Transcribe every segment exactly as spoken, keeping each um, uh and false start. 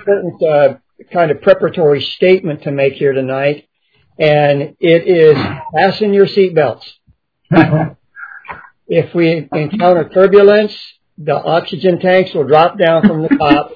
important uh, kind of preparatory statement to make here tonight, and it is fasten your seatbelts. If we encounter turbulence, the oxygen tanks will drop down from the top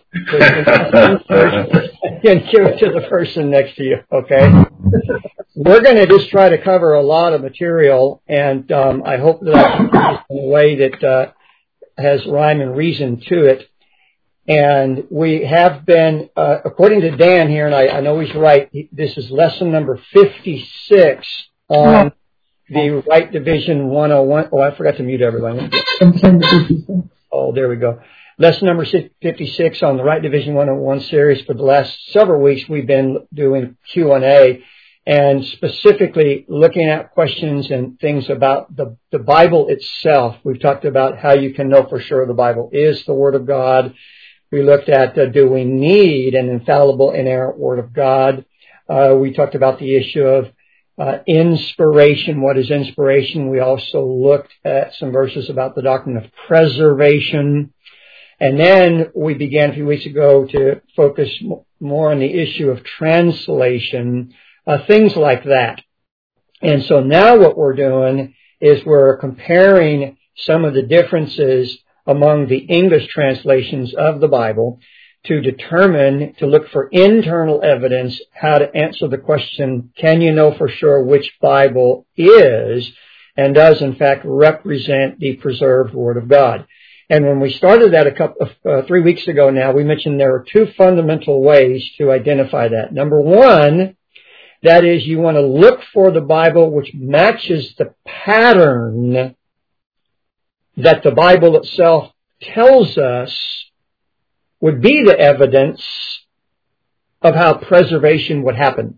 and give it to the person next to you, okay? We're going to just try to cover a lot of material, and um, I hope that I can do this in a way that uh, has rhyme and reason to it. And we have been, uh, according to Dan here, and I, I know he's right, he, this is lesson number fifty-six on the Right Division one oh one. Oh, I forgot to mute everyone. Oh, there we go. Lesson number fifty-six on the Right Division one oh one series. For the last several weeks, we've been doing Q and A and specifically looking at questions and things about the, the Bible itself. We've talked about how you can know for sure the Bible is the Word of God. We looked at uh, do we need an infallible, inerrant Word of God. Uh, we talked about the issue of uh, inspiration. What is inspiration? We also looked at some verses about the doctrine of preservation. And then we began a few weeks ago to focus more on the issue of translation, uh, things like that. And so now what we're doing is we're comparing some of the differences among the English translations of the Bible to determine, to look for internal evidence how to answer the question, can you know for sure which Bible is and does in fact represent the preserved Word of God? And when we started that a couple of, uh, three weeks ago now, we mentioned there are two fundamental ways to identify that. Number one, that is you want to look for the Bible which matches the pattern that the Bible itself tells us would be the evidence of how preservation would happen.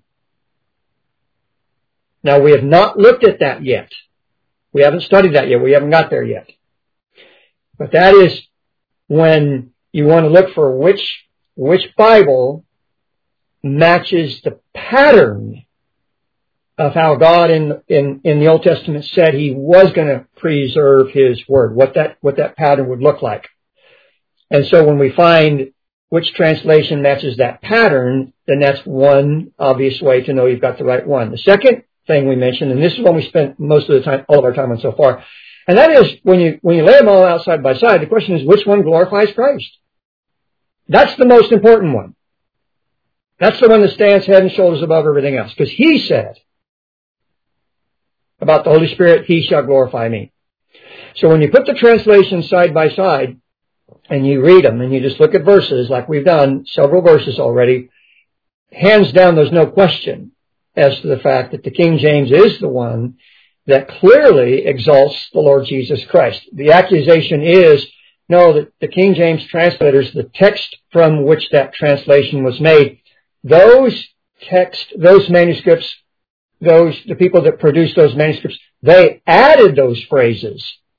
Now, we have not looked at that yet. We haven't studied that yet. We haven't got there yet. But that is when you want to look for which, which Bible matches the pattern of how God in, in, in the Old Testament said He was going to preserve His Word, what that, what that pattern would look like. And so when we find which translation matches that pattern, then that's one obvious way to know you've got the right one. The second thing we mentioned, and this is one we spent most of the time, all of our time on so far, and that is when you, when you lay them all out side by side, the question is which one glorifies Christ? That's the most important one. That's the one that stands head and shoulders above everything else. Because He said about the Holy Spirit, He shall glorify me. So when you put the translations side by side and you read them and you just look at verses like we've done, several verses already, hands down there's no question as to the fact that the King James is the one that clearly exalts the Lord Jesus Christ. The accusation is, no, that the King James translators, the text from which that translation was made, those text, those manuscripts, those, the people that produced those manuscripts, they added those phrases.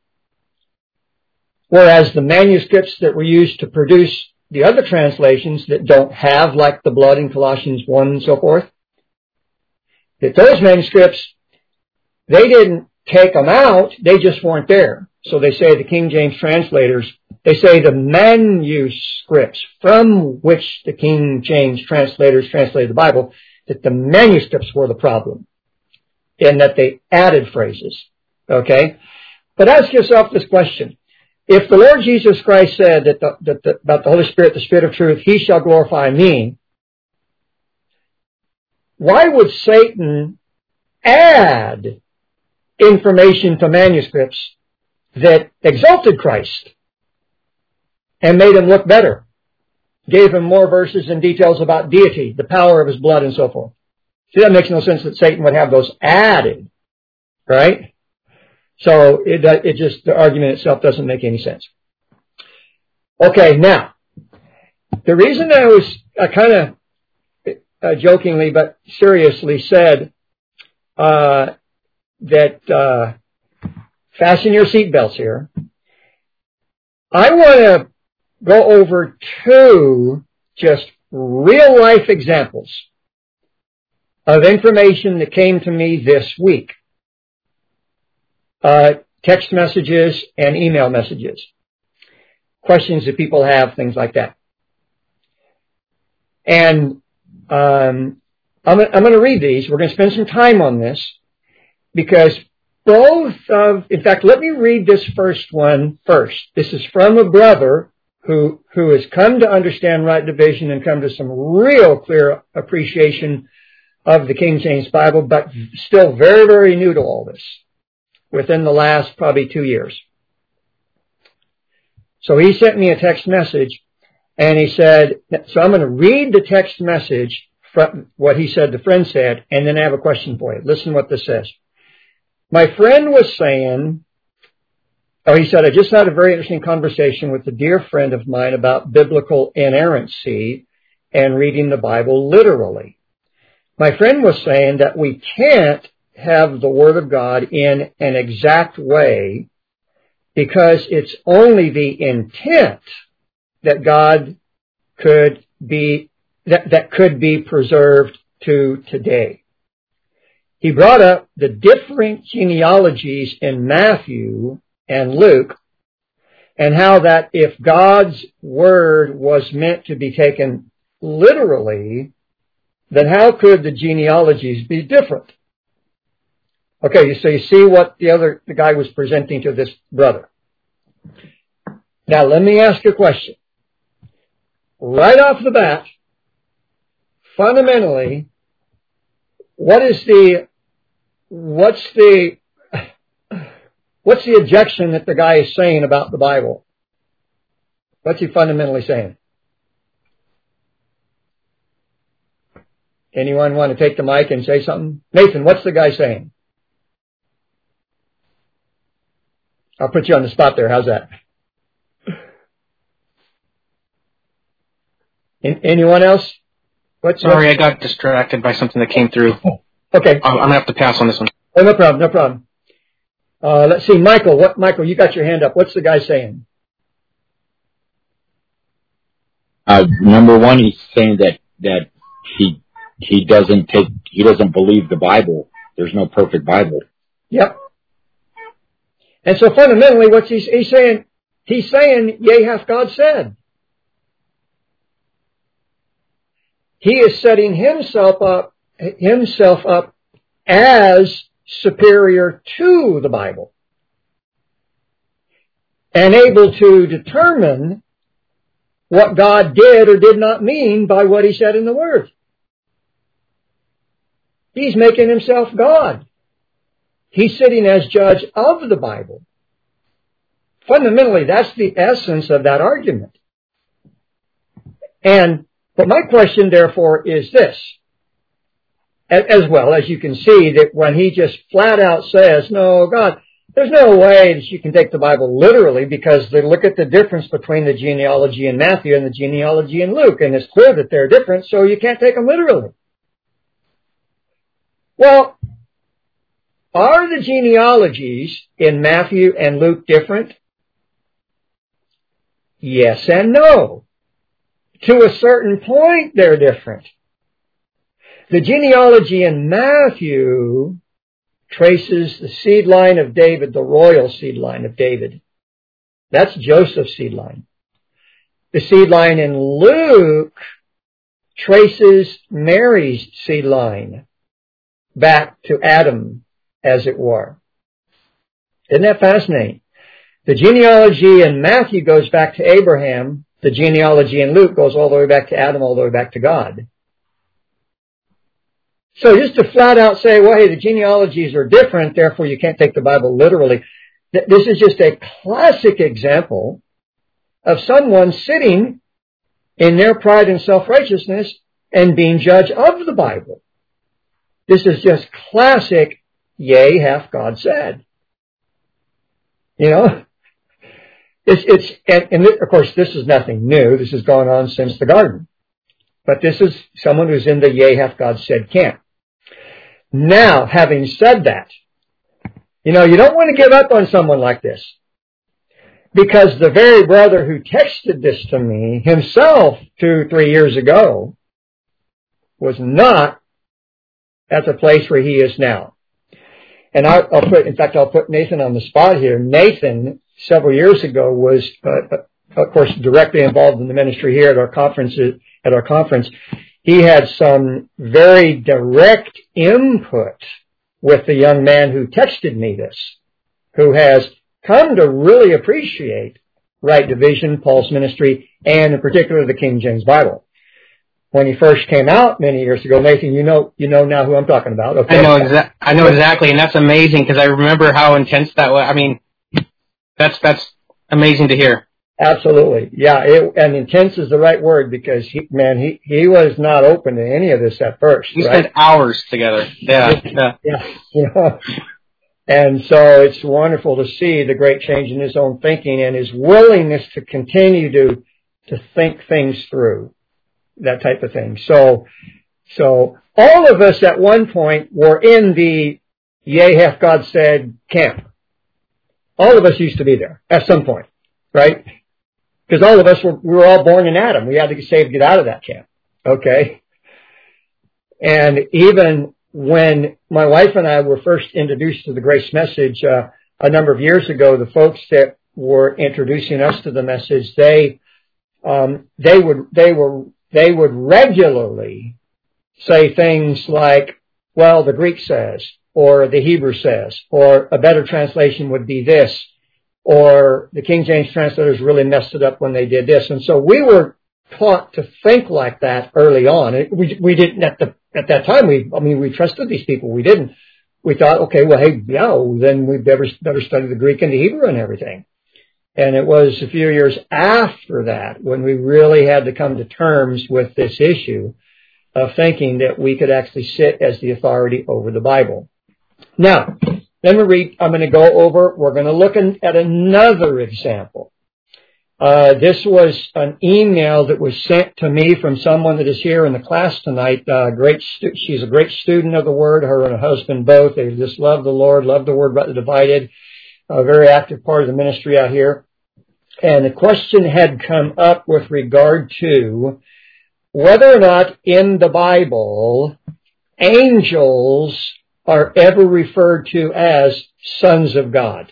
Whereas the manuscripts that were used to produce the other translations that don't have, like the blood in Colossians one and so forth, that those manuscripts, they didn't take them out, they just weren't there. So they say the King James translators, they say the manuscripts from which the King James translators translated the Bible, that the manuscripts were the problem, and that they added phrases. Okay? But ask yourself this question. If the Lord Jesus Christ said that, the, that the, about the Holy Spirit, the Spirit of truth, He shall glorify me, why would Satan add information to manuscripts that exalted Christ and made Him look better, gave Him more verses and details about deity, the power of His blood and so forth? See, that makes no sense that Satan would have those added, right? So it, it just, the argument itself doesn't make any sense. Okay, now, the reason I was uh, kind of uh, jokingly but seriously said uh, that uh, fasten your seatbelts here, I want to go over two just real life examples of information that came to me this week. Uh, text messages and email messages. Questions that people have, things like that. And um, I'm, I'm going to read these. We're going to spend some time on this because both of, in fact, let me read this first one first. This is from a brother who who has come to understand right division and come to some real clear appreciation of the King James Bible, but still very, very new to all this within the last probably two years. So he sent me a text message, and he said, so I'm going to read the text message from what he said, the friend said, and then I have a question for you. Listen what this says. My friend was saying, oh, he said, I just had a very interesting conversation with a dear friend of mine about biblical inerrancy and reading the Bible literally. My friend was saying that we can't have the Word of God in an exact way because it's only the intent that God could be, that, that could be preserved to today. He brought up the different genealogies in Matthew and Luke, and how that if God's Word was meant to be taken literally, then how could the genealogies be different? Okay, so you see what the other, the guy was presenting to this brother. Now let me ask you a question. Right off the bat, fundamentally, what is the, what's the, what's the objection that the guy is saying about the Bible? What's he fundamentally saying? Anyone want to take the mic and say something? Nathan, what's the guy saying? I'll put you on the spot there. How's that? Anyone else? What's Sorry, what's... I got distracted by something that came through. Okay. I'm going to have to pass on this one. Oh, no problem, no problem. Uh, let's see, Michael, what, Michael, you got your hand up. What's the guy saying? Uh, number one, he's saying that, that he, he doesn't take, he doesn't believe the Bible. There's no perfect Bible. Yep. And so fundamentally, what's he, he's saying? He's saying, yea, hath God said. He is setting himself up, himself up as superior to the Bible and able to determine what God did or did not mean by what he said in the Word. He's making himself God. He's sitting as judge of the Bible. Fundamentally, that's the essence of that argument. And, but my question, therefore, is this. As well as you can see that when he just flat out says, no, God, there's no way that you can take the Bible literally because they look at the difference between the genealogy in Matthew and the genealogy in Luke, and it's clear that they're different, so you can't take them literally. Well, are the genealogies in Matthew and Luke different? Yes and no. To a certain point, they're different. The genealogy in Matthew traces the seed line of David, the royal seed line of David. That's Joseph's seed line. The seed line in Luke traces Mary's seed line back to Adam, as it were. Isn't that fascinating? The genealogy in Matthew goes back to Abraham. The genealogy in Luke goes all the way back to Adam, all the way back to God. So just to flat out say, well, hey, the genealogies are different, therefore you can't take the Bible literally. This is just a classic example of someone sitting in their pride and self-righteousness and being judge of the Bible. This is just classic, yea, hath God said. You know? It's, it's, and, and of course this is nothing new. This has gone on since the garden. But this is someone who's in the yea, hath God said camp. Now, having said that, you know, you don't want to give up on someone like this. Because the very brother who texted this to me himself two, three years ago was not at the place where he is now. And I, I'll put, in fact, I'll put Nathan on the spot here. Nathan, several years ago, was, uh, of course, directly involved in the ministry here at our conferences at our conference, he had some very direct input with the young man who texted me this, who has come to really appreciate right division, Paul's ministry, and in particular the King James Bible. When he first came out many years ago, Nathan, you know, you know now who I'm talking about. Okay. I know exa- I know exactly, and that's amazing because I remember how intense that was. I mean, that's that's amazing to hear. Absolutely, yeah, it, and intense is the right word because he, man, he he was not open to any of this at first. We right? spent hours together. Yeah, yeah, yeah. You know, and so it's wonderful to see the great change in his own thinking and his willingness to continue to to think things through. That type of thing. So, so all of us at one point were in the "Yea, hath God said" camp. All of us used to be there at some point, right? Because all of us were, we were all born in Adam. We had to get saved to get out of that camp. Okay. And even when my wife and I were first introduced to the grace message, uh, a number of years ago, the folks that were introducing us to the message, they, um, they would, they were, They would regularly say things like, well, the Greek says, or the Hebrew says, or a better translation would be this, or the King James translators really messed it up when they did this. And so we were taught to think like that early on. We, we didn't, at the, at that time, we, I mean, we trusted these people. We didn't. We thought, okay, well, hey, yeah, then we better, better study the Greek and the Hebrew and everything. And it was a few years after that when we really had to come to terms with this issue of thinking that we could actually sit as the authority over the Bible. Now, let me read, I'm going to go over, we're going to look in, at another example. Uh, this was an email that was sent to me from someone that is here in the class tonight. Uh, great, stu- she's a great student of the Word, her and her husband both. They just love the Lord, love the Word rightly divided. A very active part of the ministry out here. And the question had come up with regard to whether or not in the Bible angels are ever referred to as sons of God.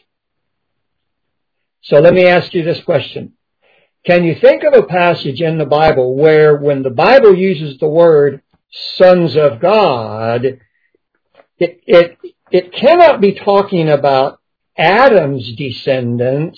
So let me ask you this question. Can you think of a passage in the Bible where when the Bible uses the word sons of God, it, it, it cannot be talking about Adam's descendants,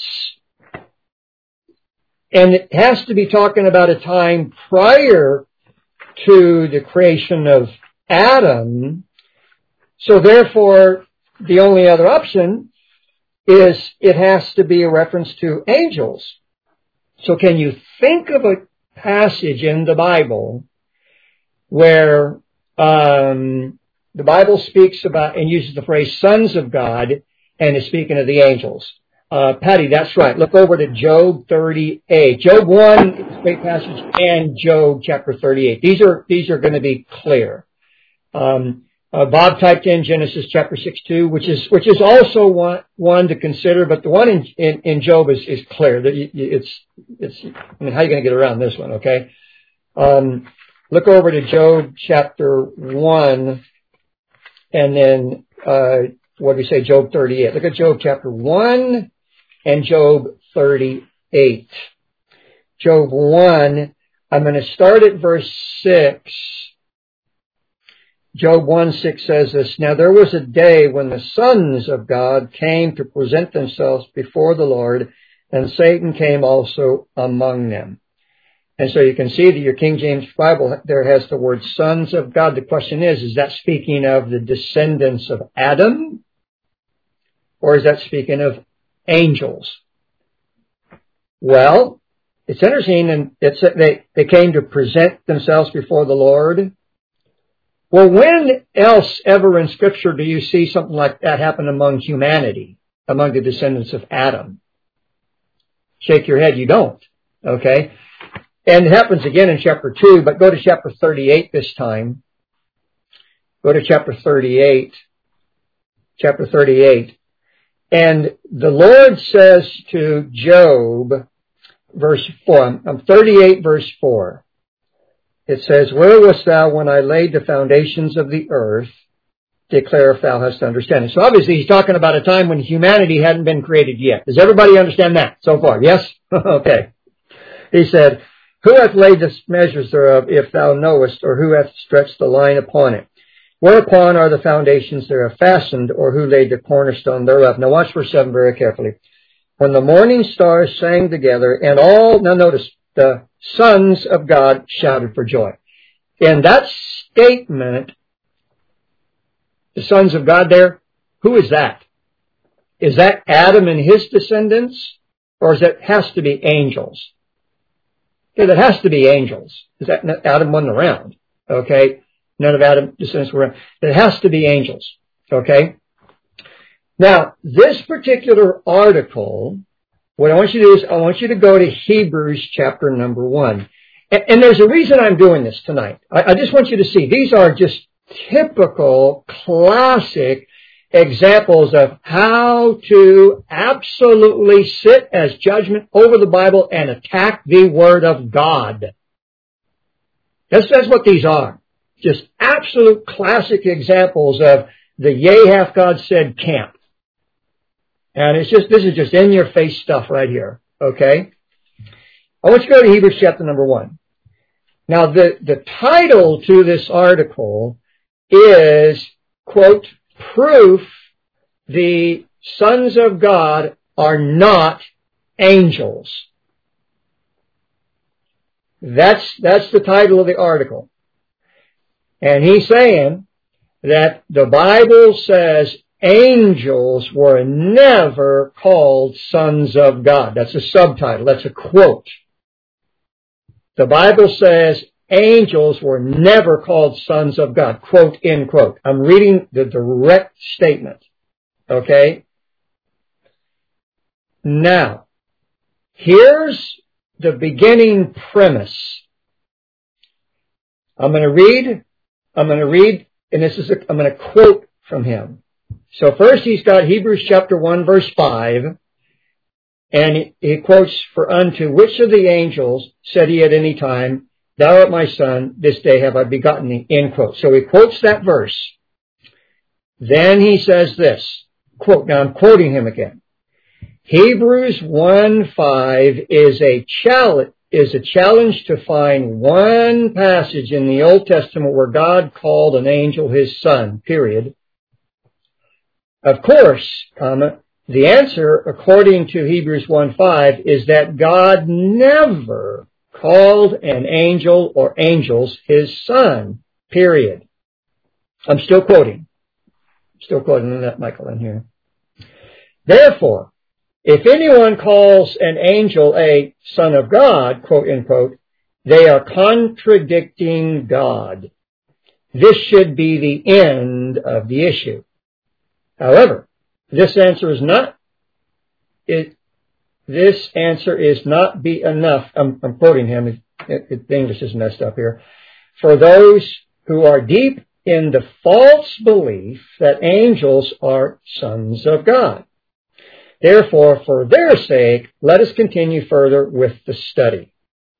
and it has to be talking about a time prior to the creation of Adam. So therefore, the only other option is it has to be a reference to angels. So can you think of a passage in the Bible where um, the Bible speaks about and uses the phrase sons of God and is speaking of the angels? Uh, Patty, that's right. Look over to Job thirty-eight. Job one is a great passage, and Job chapter thirty-eight. These are, these are going to be clear. Um, uh, Bob typed in Genesis chapter six two, which is, which is also one, one to consider, but the one in, in, in Job is, is clear. It's, it's, I mean, how are you going to get around this one, okay? Um, look over to Job chapter one, and then, uh, what do we say, Job thirty-eight. Look at Job chapter one and Job thirty-eight. Job one, I'm going to start at verse six. Job one six says this, "Now there was a day when the sons of God came to present themselves before the Lord, and Satan came also among them." And so you can see that your King James Bible there has the word sons of God. The question is, is that speaking of the descendants of Adam? Or is that speaking of angels? Well, it's interesting, and it's they, they came to present themselves before the Lord. Well, when else ever in Scripture do you see something like that happen among humanity, among the descendants of Adam? Shake your head, you don't. Okay? And it happens again in chapter two, but go to chapter thirty-eight this time. Go to chapter thirty-eight. Chapter thirty-eight. And the Lord says to Job, verse four, um, thirty-eight verse four, it says, "Where wast thou when I laid the foundations of the earth? Declare if thou hast understanding." So obviously he's talking about a time when humanity hadn't been created yet. Does everybody understand that so far? Yes? Okay. He said, Who hath laid the measures thereof, if thou knowest, or who hath stretched the line upon it? Whereupon are the foundations thereof fastened, or who laid the cornerstone thereof? Now watch verse seven very carefully. When the morning stars sang together, and all, now notice, the sons of God shouted for joy. In that statement, the sons of God there, who is that? Is that Adam and his descendants? Or is it has to be angels? Okay, that has to be angels. Is that Adam wasn't around? Okay, none of Adam's descendants were around. It has to be angels. Okay. Now, this particular article, what I want you to do is I want you to go to Hebrews chapter number one. And, and there's a reason I'm doing this tonight. I, I just want you to see these are just typical, classic examples of how to absolutely sit as judgment over the Bible and attack the Word of God. That's, that's what these are. Just absolute classic examples of the yea hath God said camp. And it's just, this is just in your face stuff right here. Okay? I want you to go to Hebrews chapter number one. Now the, the title to this article is, quote, proof the sons of God are not angels. That's, that's the title of the article. And he's saying that the Bible says angels were never called sons of God. That's a subtitle. That's a quote. The Bible says angels were never called sons of God. Quote, end quote. I'm reading the direct statement. Okay? Now, here's the beginning premise. I'm going to read, I'm going to read, and this is, a, I'm going to quote from him. So first he's got Hebrews chapter one verse five, and he, he quotes, for unto which of the angels said he at any time, thou art my son, this day have I begotten thee, end quote. So he quotes that verse. Then he says this, quote, now I'm quoting him again. Hebrews one five is a challenge, is a challenge to find one passage in the Old Testament where God called an angel his son, period. Of course, comma, the answer, according to Hebrews one five, is that God never called an angel or angels his son, period. I'm still quoting. Still quoting that, Michael, in here. Therefore, if anyone calls an angel a son of God, quote, end quote, they are contradicting God. This should be the end of the issue. However, this answer is not, it, this answer is not be enough. I'm, I'm quoting him. It, it, the English is messed up here. For those who are deep in the false belief that angels are sons of God. Therefore, for their sake, let us continue further with the study.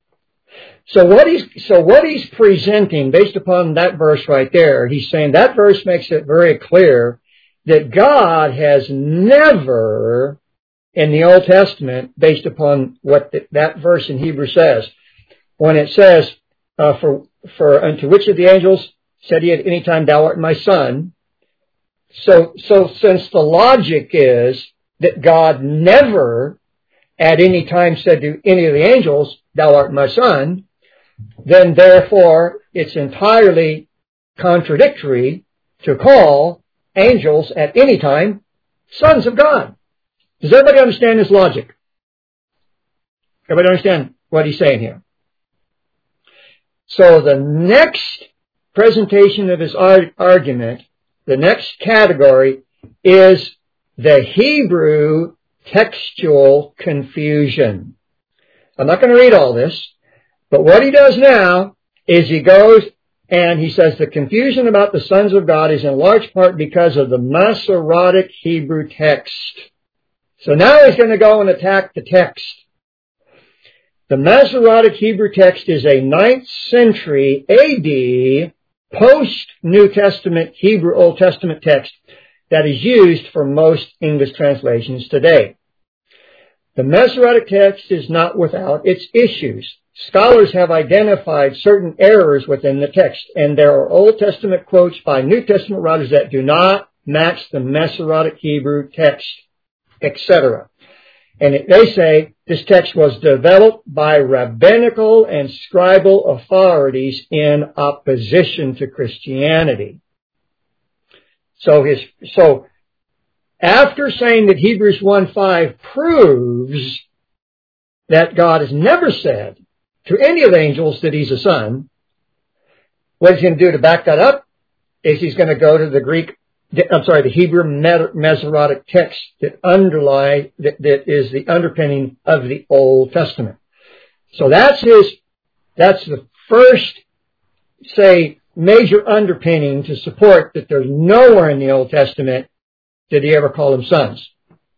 So what he's, so what he's presenting based upon that verse right there, he's saying that verse makes it very clear that God has never, in the Old Testament, based upon what the, that verse in Hebrew says, when it says, uh, for, for unto which of the angels said he at any time, thou art my son. So, so since the logic is that God never at any time said to any of the angels, thou art my son, then therefore it's entirely contradictory to call angels at any time sons of God. Does everybody understand this logic? Everybody understand what he's saying here? So the next presentation of his argument, the next category is the Hebrew textual confusion. I'm not going to read all this, but what he does now is he goes and he says the confusion about the sons of God is in large part because of the Masoretic Hebrew text. So now he's going to go and attack the text. The Masoretic Hebrew text is a ninth century A D post-New Testament Hebrew Old Testament text that is used for most English translations today. The Masoretic text is not without its issues. scholars have identified certain errors within the text, and there are Old Testament quotes by New Testament writers that do not match the Masoretic Hebrew text, et cetera. And it, they say this text was developed by rabbinical and scribal authorities in opposition to Christianity. So his, so after saying that Hebrews one five proves that God has never said to any of the angels that he's a son, what he's going to do to back that up is he's going to go to the Greek, I'm sorry, the Hebrew Masoretic text that underlie, that, that is the underpinning of the Old Testament. So that's his, that's the first, say, major underpinning to support that there's nowhere in the Old Testament did he ever call them sons.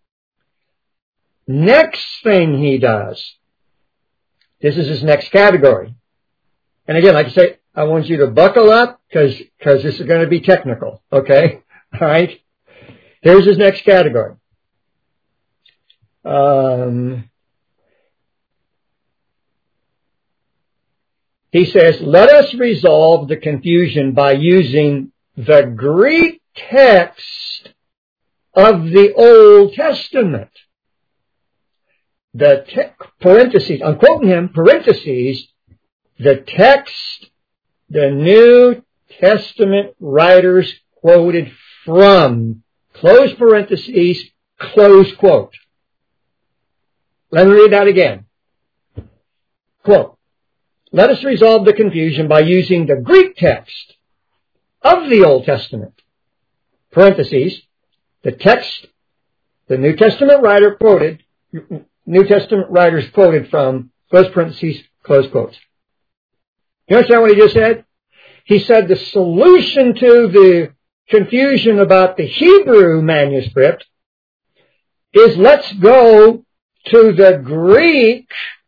Next thing he does, this is his next category. And again, like I say, I want you to buckle up because because this is going to be technical, okay? All right? Here's his next category. Um, he says, let us resolve the confusion by using the Greek text of the Old Testament. The te- parentheses, I'm quoting him, parentheses, the text the New Testament writers quoted from, close parentheses, close quote. Let me read that again. Quote, let us resolve the confusion by using the Greek text of the Old Testament, parentheses, the text the New Testament writer quoted, New Testament writers quoted from, close parentheses, close quotes. You understand what he just said? He said the solution to the confusion about the Hebrew manuscript is let's go to the Greek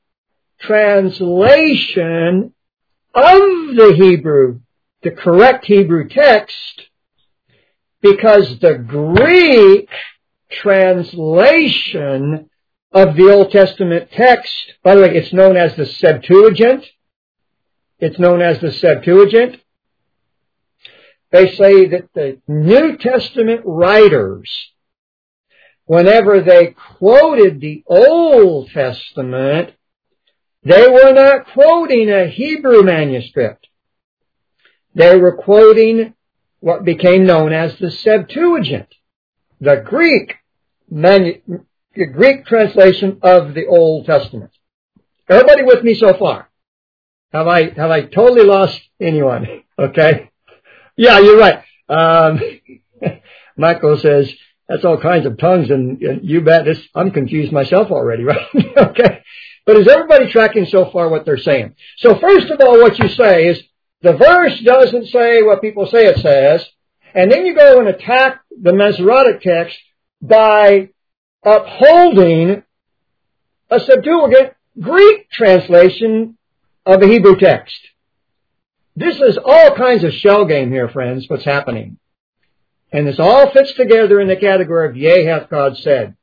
translation of the Hebrew, the correct Hebrew text, because the Greek translation of the Old Testament text, by the way, it's known as the Septuagint. It's known as the Septuagint. They say that the New Testament writers, whenever they quoted the Old Testament, they were not quoting a Hebrew manuscript. They were quoting what became known as the Septuagint, the Greek manu- the Greek translation of the Old Testament. Everybody with me so far? Have I have I totally lost anyone? Okay. Yeah, you're right. Um, Michael says that's all kinds of tongues, and, and you bet this. I'm confused myself already, right? Okay. But is everybody tracking so far what they're saying? So first of all, what you say is the verse doesn't say what people say it says, and then you go and attack the Masoretic text by upholding a Septuagint Greek translation of a Hebrew text. This is all kinds of shell game here, friends, what's happening. And this all fits together in the category of yea, hath God said.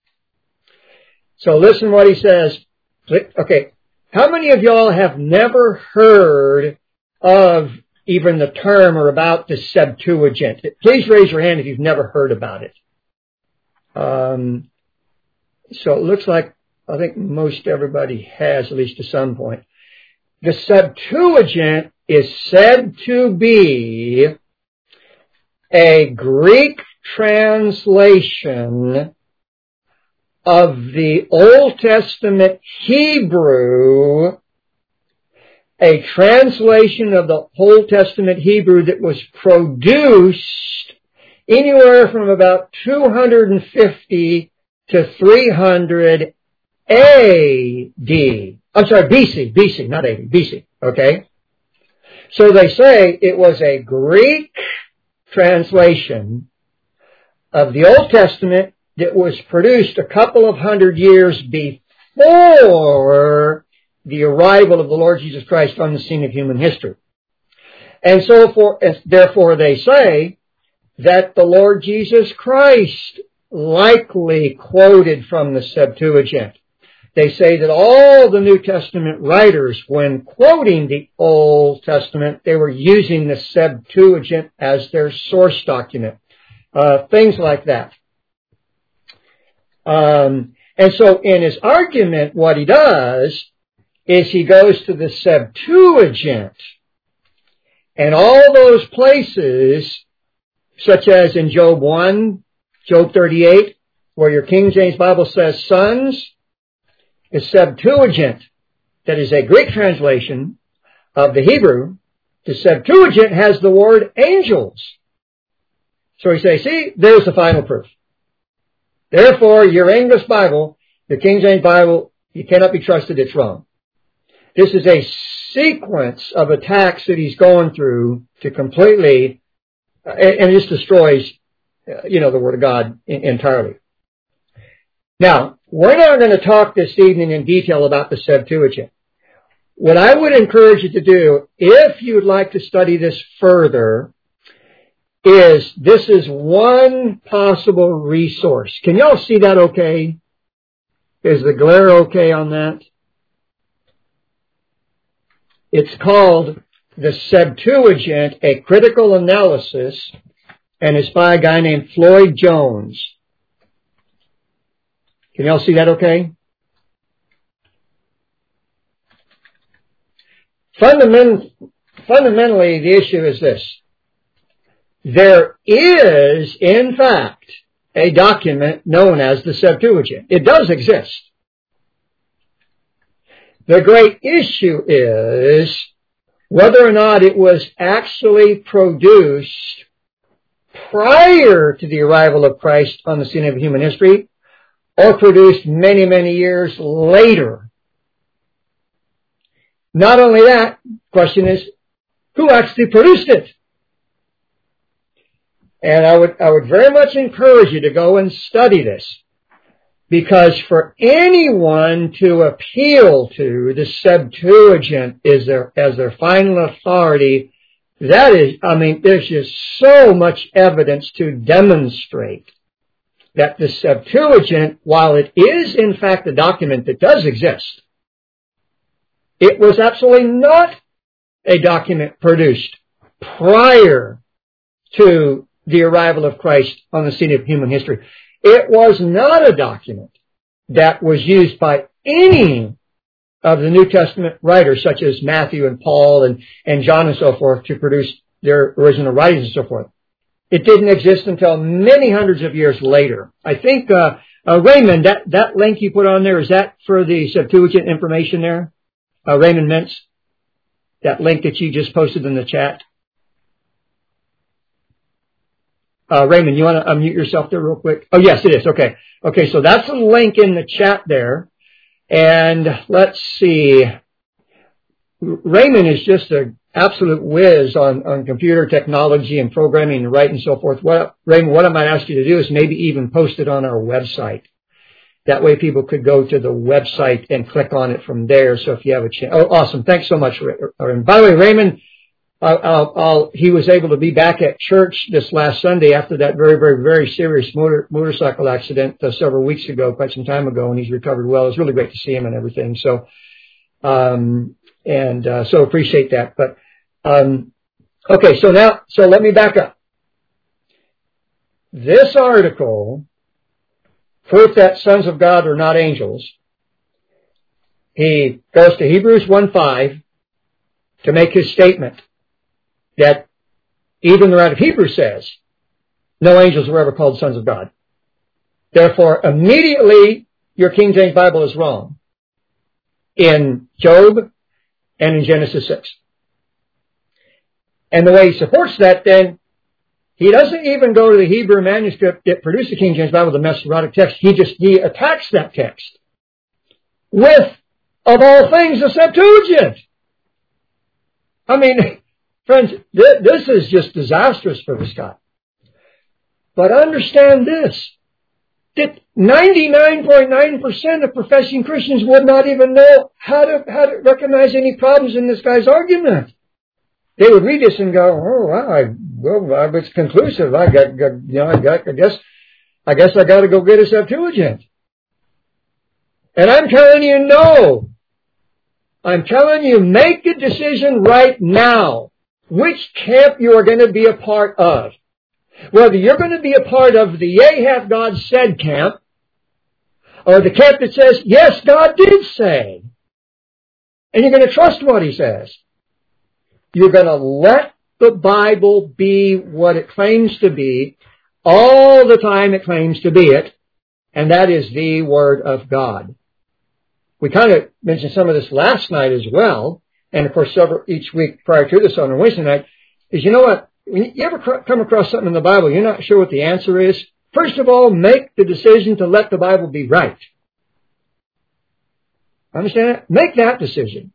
So listen what he says. Okay, how many of y'all have never heard of even the term or about the Septuagint? Please raise your hand if you've never heard about it. Um, so it looks like I think most everybody has, at least to some point. The Septuagint is said to be a Greek translation of the Old Testament Hebrew, a translation of the Old Testament Hebrew that was produced anywhere from about two hundred fifty to three hundred A D. I'm sorry, B C, B C, not A D, B C, okay? So they say it was a Greek translation of the Old Testament that was produced a couple of hundred years before the arrival of the Lord Jesus Christ on the scene of human history. And so for, therefore they say that the Lord Jesus Christ likely quoted from the Septuagint. they say that all the New Testament writers, when quoting the Old Testament, they were using the Septuagint as their source document. Uh, things like that. Um, and so in his argument, what he does is he goes to the Septuagint. And all those places, such as in Job one, Job thirty-eight, where your King James Bible says sons, the Septuagint, that is a Greek translation of the Hebrew, the Septuagint has the word angels. So we say, see, there's the final proof. Therefore, your English Bible, the King James Bible, you cannot be trusted, it's wrong. This is a sequence of attacks that he's going through to completely, uh, and it just destroys, uh, you know, the Word of God in, entirely. Now, we're not going to talk this evening in detail about the Septuagint. What I would encourage you to do, if you'd like to study this further, is this is one possible resource. Can y'all see that okay? Is the glare okay on that? It's called the Septuagint, a Critical Analysis, and it's by a guy named Floyd Jones. Can y'all see that okay? Fundament, fundamentally, the issue is this. There is, in fact, a document known as the Septuagint. It does exist. The great issue is whether or not it was actually produced prior to the arrival of Christ on the scene of human history, or produced many, many years later. Not only that, the question is, who actually produced it? And I would, I would very much encourage you to go and study this. Because for anyone to appeal to the Septuagint as their, as their final authority, that is, I mean, there's just so much evidence to demonstrate that the Septuagint, while it is in fact a document that does exist, it was absolutely not a document produced prior to the arrival of Christ on the scene of human history. It was not a document that was used by any of the New Testament writers, such as Matthew and Paul and, and John and so forth, to produce their original writings and so forth. It didn't exist until many hundreds of years later. I think, uh, uh, Raymond, that, that link you put on there, is that for the Septuagint information there? Uh, Raymond Mintz? That link that you just posted in the chat? Uh, Raymond, you want to unmute yourself there real quick? Oh, yes, it is. Okay. Okay, so that's a link in the chat there. And let's see. Raymond is just an absolute whiz on, on computer technology and programming and writing and so forth. What, Raymond, what I might ask you to do is maybe even post it on our website. That way people could go to the website and click on it from there. So if you have a chance. Oh, awesome. Thanks so much, Raymond. By the way, Raymond, I'll, I'll, I'll, he was able to be back at church this last Sunday after that very, very, very serious motor, motorcycle accident uh, several weeks ago, quite some time ago, and he's recovered well. It was really great to see him and everything. So, um, and uh, so appreciate that. But um, okay, so now, so let me back up. This article, proof that sons of God are not angels. He goes to Hebrews one five to make his statement that even the writer of Hebrews says no angels were ever called sons of God. Therefore, immediately your King James Bible is wrong in Job and in Genesis six. And the way he supports that, then, he doesn't even go to the Hebrew manuscript that produced the King James Bible, the Masoretic text. He just, he attacks that text with, of all things, the Septuagint. I mean, friends, th- this is just disastrous for this guy. But understand this, that ninety-nine point nine percent of professing Christians would not even know how to, how to recognize any problems in this guy's argument. They would read this and go, oh, wow, I, well, it's conclusive. I got, got, you know, I got, I guess, I guess I got to go get a Septuagint. And I'm telling you, no. I'm telling you, make a decision right now which camp you are going to be a part of. Whether you're going to be a part of the yea, hath God said camp, or the camp that says, yes, God did say, and you're going to trust what He says. You're going to let the Bible be what it claims to be all the time it claims to be it, and that is the Word of God. We kind of mentioned some of this last night as well, and of course several each week prior to this on a Wednesday night, is you know what? When you ever come across something in the Bible, you're not sure what the answer is, first of all, make the decision to let the Bible be right. Understand that? Make that decision.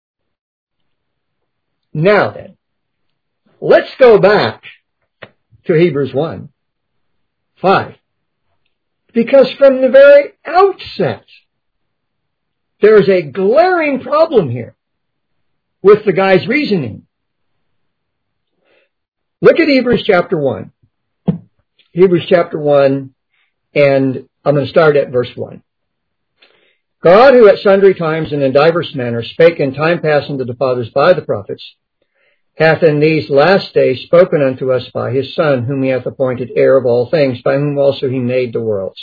Now then, let's go back to Hebrews one, five. Because from the very outset, there's a glaring problem here with the guy's reasoning. Look at Hebrews chapter one. Hebrews chapter one, and I'm going to start at verse one. God, who at sundry times and in divers manners spake in time past unto the fathers by the prophets, hath in these last days spoken unto us by His Son, whom He hath appointed heir of all things, by whom also He made the worlds.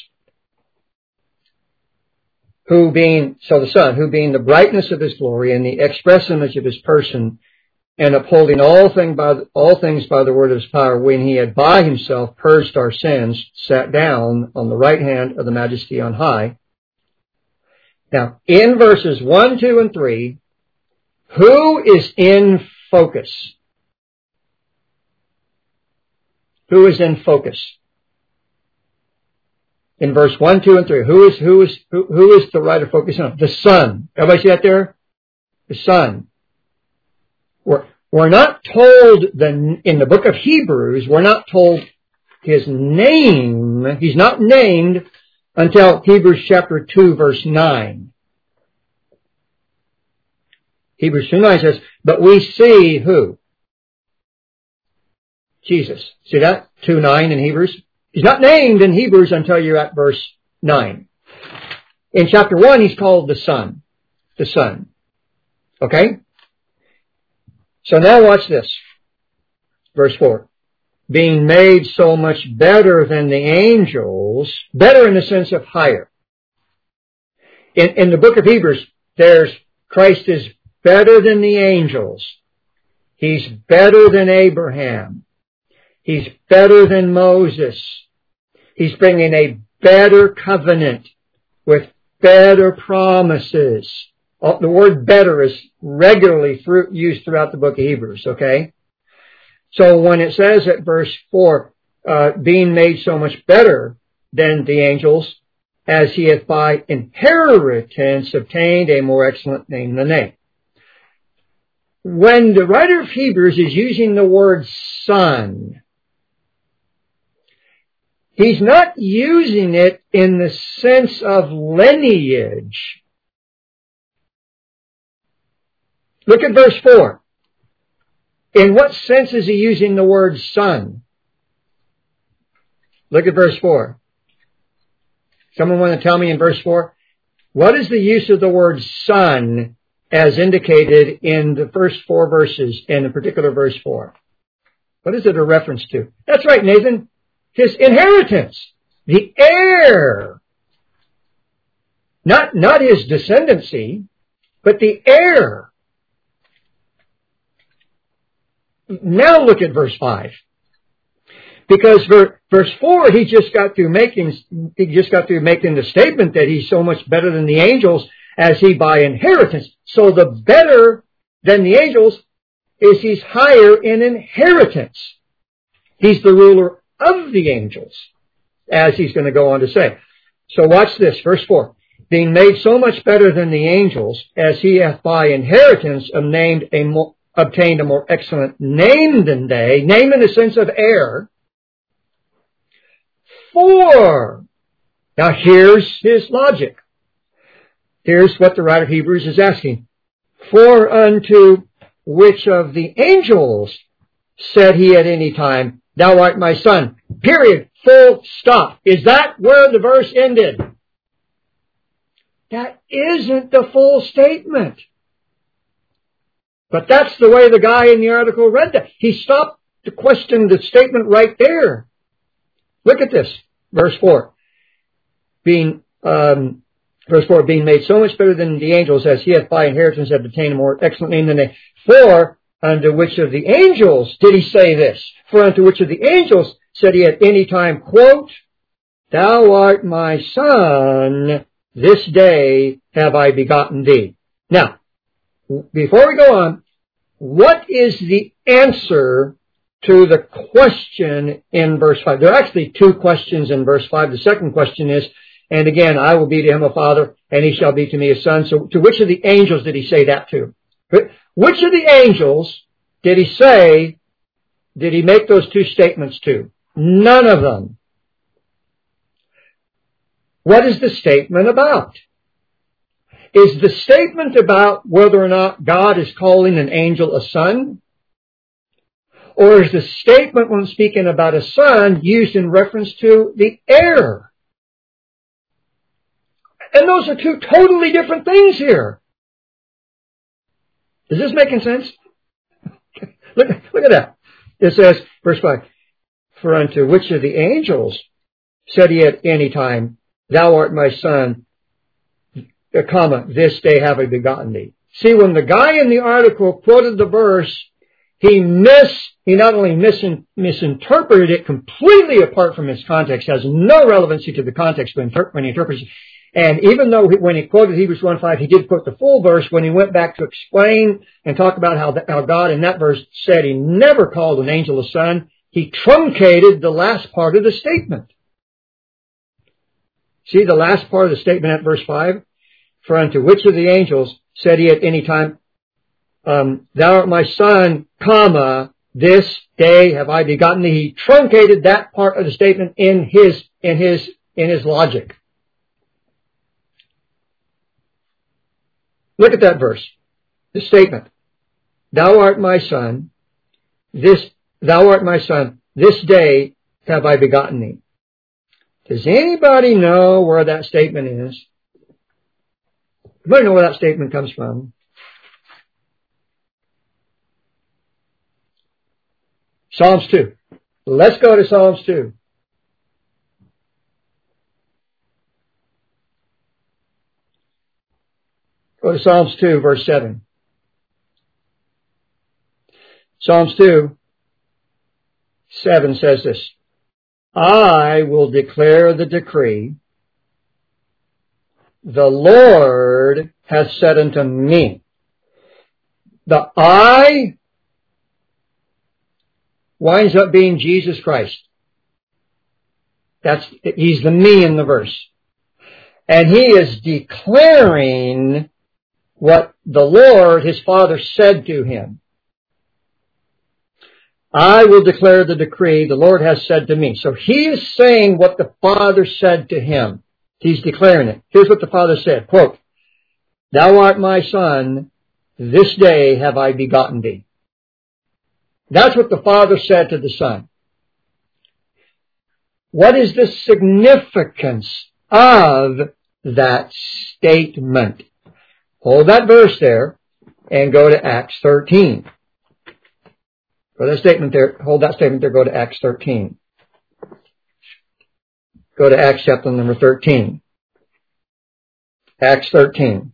Who being, so the Son, who being the brightness of His glory and the express image of His person, and upholding all, thing by, all things by the word of His power, when He had by Himself purged our sins, sat down on the right hand of the Majesty on high. Now, in verses one, two, and three, who is in focus? Who is in focus? In verse one, two, and three, who is who is who, who is the writer focusing on? The Son. Everybody see that there? The Son. We're, we're not told the, in the book of Hebrews, we're not told His name. He's not named until Hebrews chapter two, verse nine. Hebrews two nine says, but we see who? Jesus. See that? two nine in Hebrews. He's not named in Hebrews until you're at verse nine. In chapter one, He's called the Son. The Son. Okay? So now watch this. Verse four. Being made so much better than the angels, better in the sense of higher. In, in the book of Hebrews, there's Christ is better than the angels. He's better than Abraham. He's better than Moses. He's bringing a better covenant with better promises. The word better is regularly through, used throughout the book of Hebrews, okay? So when it says at verse four, uh, being made so much better than the angels, as He hath by inheritance obtained a more excellent name than they. When the writer of Hebrews is using the word son, he's not using it in the sense of lineage. Look at verse four. In what sense is he using the word son? Look at verse four. Someone want to tell me in verse four? What is the use of the word son as indicated in the first four verses, and in particular verse four? What is it a reference to? That's right, Nathan. His inheritance. The heir. Not, not his descendancy, but the heir. Now look at verse five. Because verse four, he just got through making, he just got through making the statement that he's so much better than the angels as he by inheritance. So the better than the angels is he's higher in inheritance. He's the ruler of the angels, as he's going to go on to say. So watch this, verse four. Being made so much better than the angels as he hath by inheritance named a more, obtained a more excellent name than they, name in the sense of heir. For, now here's his logic. Here's what the writer of Hebrews is asking. For unto which of the angels said he at any time, thou art my son? Period. Full stop. Is that where the verse ended? That isn't the full statement. But that's the way the guy in the article read that. He stopped to question the statement right there. Look at this. Verse four. Being, um, verse four, being made so much better than the angels, as he hath by inheritance have obtained a more excellent name than they. For unto which of the angels did he say this? For unto which of the angels said he at any time, quote, Thou art my son, this day have I begotten thee. Now, before we go on, what is the answer to the question in verse five? There are actually two questions in verse five. The second question is, and again, I will be to him a father, and he shall be to me a son. So to which of the angels did he say that to? Which of the angels did he say, did he make those two statements to? None of them. What is the statement about? Is the statement about whether or not God is calling an angel a son? Or is the statement when speaking about a son used in reference to the heir? And those are two totally different things here. Is this making sense? Look, look at that. It says, verse five, For unto which of the angels said he at any time, Thou art my son, comma, this day have I begotten thee. See, when the guy in the article quoted the verse, he mis, he not only mis- misinterpreted it completely apart from its context, has no relevancy to the context when, when he interprets it. And even though he, when he quoted Hebrews one five, he did quote the full verse, when he went back to explain and talk about how, the, how God in that verse said he never called an angel a son, he truncated the last part of the statement. See the last part of the statement at verse five? For unto which of the angels said he at any time, um, Thou art my son, comma, this day have I begotten thee. He truncated that part of the statement in his, in his, in his logic. Look at that verse, the statement. Thou art my son, this, thou art my son, this day have I begotten thee. Does anybody know where that statement is? Anybody know where that statement comes from? Psalms two. Let's go to Psalms two. Go to Psalms two, verse seven. Psalms two, seven says this. I will declare the decree. The Lord hath said unto me. The I winds up being Jesus Christ. That's, he's the me in the verse. And he is declaring what the Lord, his Father, said to him. I will declare the decree the Lord has said to me. So he is saying what the Father said to him. He's declaring it. Here's what the Father said, quote, Thou art my son, this day have I begotten thee. That's what the Father said to the Son. What is the significance of that statement? Hold that verse there and go to Acts thirteen. Go to that statement there, hold that statement there, go to Acts thirteen. Go to Acts chapter number thirteen. Acts thirteen.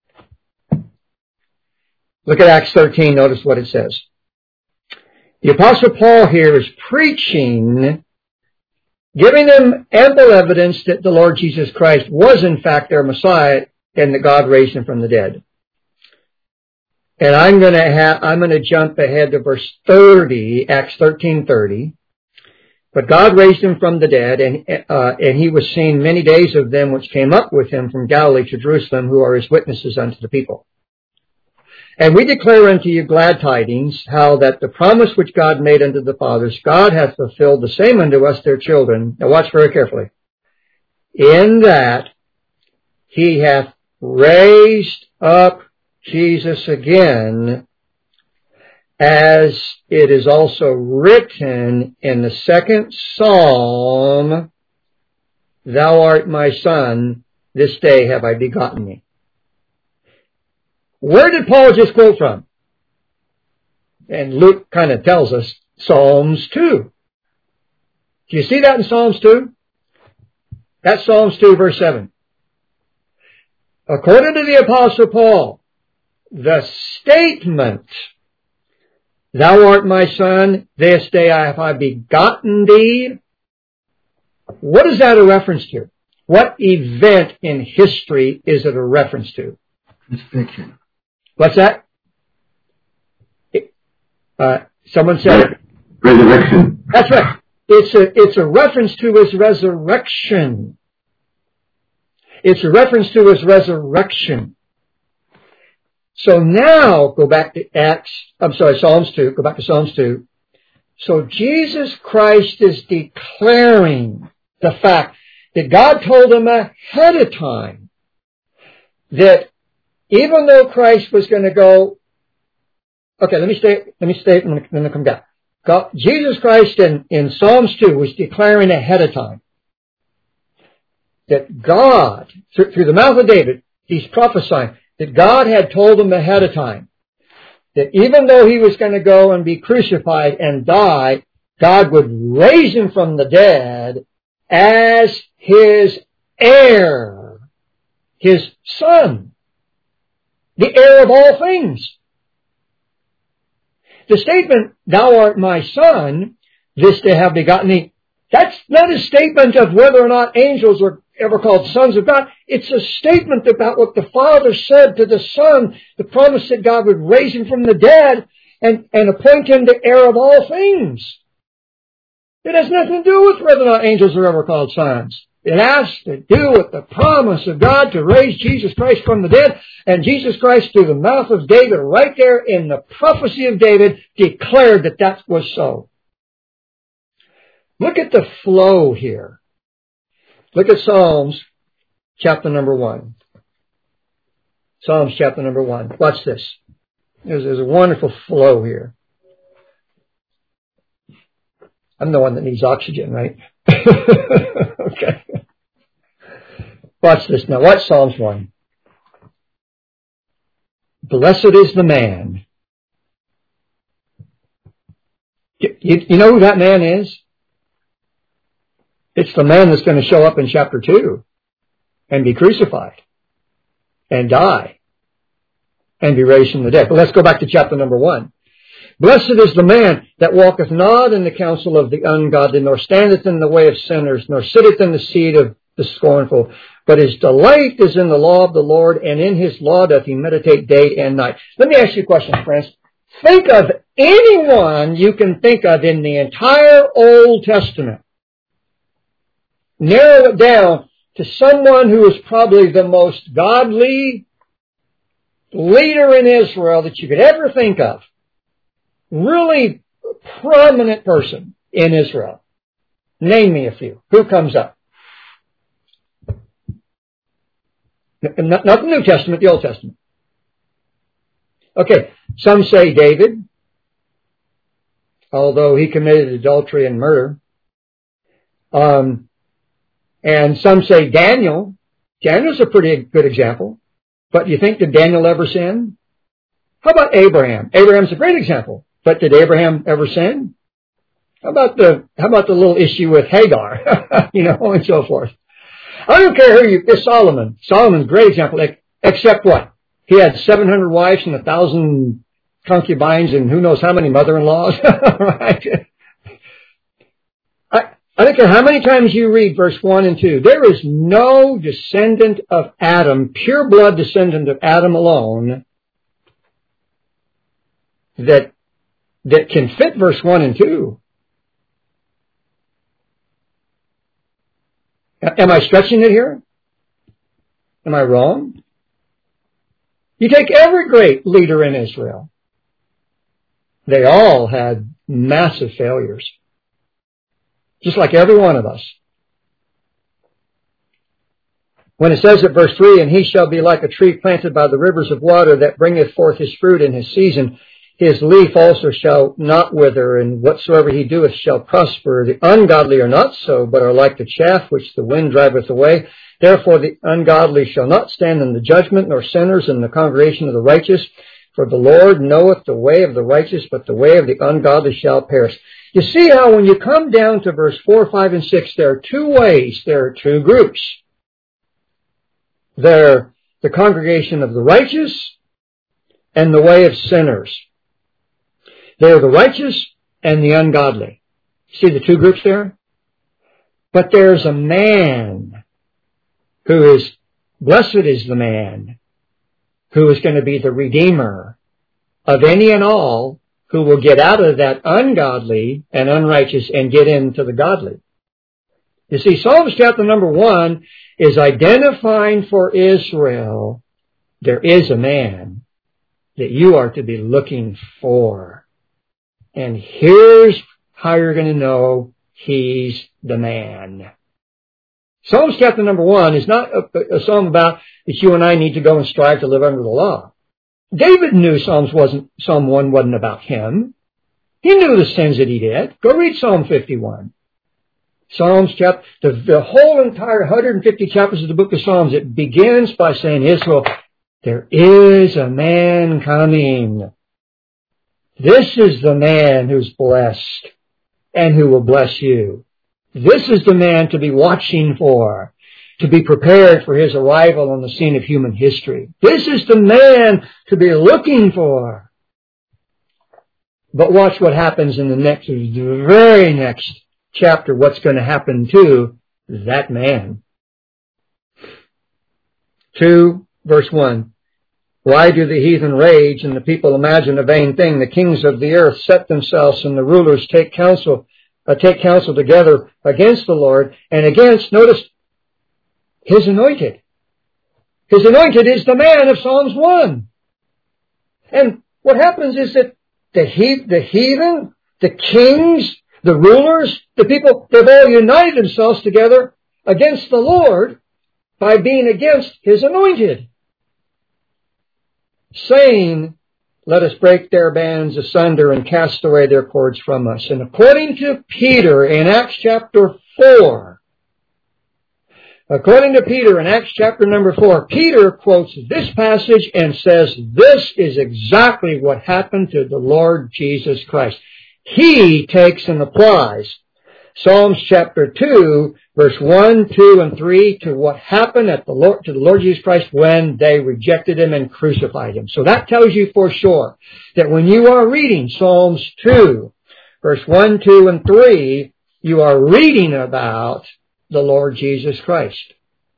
Look at Acts thirteen, notice what it says. The Apostle Paul here is preaching, giving them ample evidence that the Lord Jesus Christ was in fact their Messiah and that God raised him from the dead. And I'm going to have, I'm going to jump ahead to verse thirty, Acts thirteen thirty. But God raised him from the dead, and uh, and he was seen many days of them which came up with him from Galilee to Jerusalem, who are his witnesses unto the people. And we declare unto you glad tidings, how that the promise which God made unto the fathers, God hath fulfilled the same unto us their children. Now watch very carefully. In that he hath raised up Jesus again, as it is also written in the second psalm, Thou art my son, this day have I begotten thee. Where did Paul just quote from? And Luke kind of tells us, Psalms two. Do you see that in Psalms two? That's Psalms two, verse seven. According to the Apostle Paul, the statement, thou art my son, this day have I begotten thee. What is that a reference to? What event in history is it a reference to? Crucifixion. What's that? Uh, someone said resurrection. That's right. It's a, it's a reference to his resurrection. It's a reference to his resurrection. So now, go back to Acts, I'm sorry, Psalms two, go back to Psalms two. So Jesus Christ is declaring the fact that God told him ahead of time that even though Christ was going to go, okay, let me stay, let me stay, and then I'll come back. God, Jesus Christ in, in Psalms two was declaring ahead of time that God, through, through the mouth of David, he's prophesying that God had told him ahead of time that even though he was going to go and be crucified and die, God would raise him from the dead as his heir, his son, the heir of all things. The statement, thou art my son, this day have begotten thee, that's not a statement of whether or not angels are ever called sons of God. It's a statement about what the Father said to the Son, the promise that God would raise him from the dead and, and appoint him the heir of all things. It has nothing to do with whether or not angels are ever called sons. It has to do with the promise of God to raise Jesus Christ from the dead. And Jesus Christ, through the mouth of David, right there in the prophecy of David, declared that that was so. Look at the flow here. Look at Psalms chapter number one. Psalms chapter number one. Watch this. There's, there's a wonderful flow here. I'm the one that needs oxygen, right? Okay. Watch this now. Watch Psalms one. Blessed is the man. You, you, you know who that man is? It's the man that's going to show up in chapter two and be crucified and die and be raised from the dead. But let's go back to chapter number one. Blessed is the man that walketh not in the counsel of the ungodly, nor standeth in the way of sinners, nor sitteth in the seat of the scornful. But his delight is in the law of the Lord, and in his law doth he meditate day and night. Let me ask you a question, friends. Think of anyone you can think of in the entire Old Testament. Narrow it down to someone who is probably the most godly leader in Israel that you could ever think of. Really prominent person in Israel. Name me a few. Who comes up? Not, not the New Testament, the Old Testament. Okay, some say David, although he committed adultery and murder. Um, and some say Daniel. Daniel's a pretty good example. But do you think did Daniel ever sin? How about Abraham? Abraham's a great example. But did Abraham ever sin? How about the how about the little issue with Hagar, you know, and so forth? I don't care who you. It's Solomon. Solomon's a great example. Except what? He had seven hundred wives and a thousand concubines and who knows how many mother-in-laws. Right? I I don't care how many times you read verse one and two. There is no descendant of Adam, pure blood descendant of Adam alone, that that can fit verse one and two. Am I stretching it here? Am I wrong? You take every great leader in Israel. They all had massive failures. Just like every one of us. When it says at verse three, and he shall be like a tree planted by the rivers of water that bringeth forth his fruit in his season, his leaf also shall not wither, and whatsoever he doeth shall prosper. The ungodly are not so, but are like the chaff which the wind driveth away. Therefore the ungodly shall not stand in the judgment, nor sinners in the congregation of the righteous. For the Lord knoweth the way of the righteous, but the way of the ungodly shall perish. You see how when you come down to verse four, five, and six, there are two ways, there are two groups. They're the congregation of the righteous and the way of sinners. They're the righteous and the ungodly. See the two groups there? But there's a man who is, blessed is the man who is going to be the redeemer of any and all who will get out of that ungodly and unrighteous and get into the godly. You see, Psalms chapter number one is identifying for Israel there is a man that you are to be looking for. And here's how you're going to know he's the man. Psalms chapter number one is not a, a psalm about that you and I need to go and strive to live under the law. David knew Psalms wasn't, Psalm one wasn't about him. He knew the sins that he did. Go read Psalm fifty-one. Psalms chapter, the, the whole entire one hundred fifty chapters of the book of Psalms, it begins by saying, Israel, there is a man coming. This is the man who's blessed and who will bless you. This is the man to be watching for, to be prepared for his arrival on the scene of human history. This is the man to be looking for. But watch what happens in the next, the very next chapter, what's going to happen to that man. two, verse one. Why do the heathen rage and the people imagine a vain thing? The kings of the earth set themselves and the rulers take counsel, uh, take counsel together against the Lord and against, notice, his anointed. His anointed is the man of Psalms one. And what happens is that the, he- the heathen, the kings, the rulers, the people, they've all united themselves together against the Lord by being against his anointed, saying, let us break their bands asunder and cast away their cords from us. And according to Peter in Acts chapter four, according to Peter in Acts chapter number four, Peter quotes this passage and says this is exactly what happened to the Lord Jesus Christ. He takes and applies Psalms chapter two, verse one, two, and three to what happened at the Lord, to the Lord Jesus Christ when they rejected him and crucified him. So that tells you for sure that when you are reading Psalms two, verse one, two, and three, you are reading about the Lord Jesus Christ.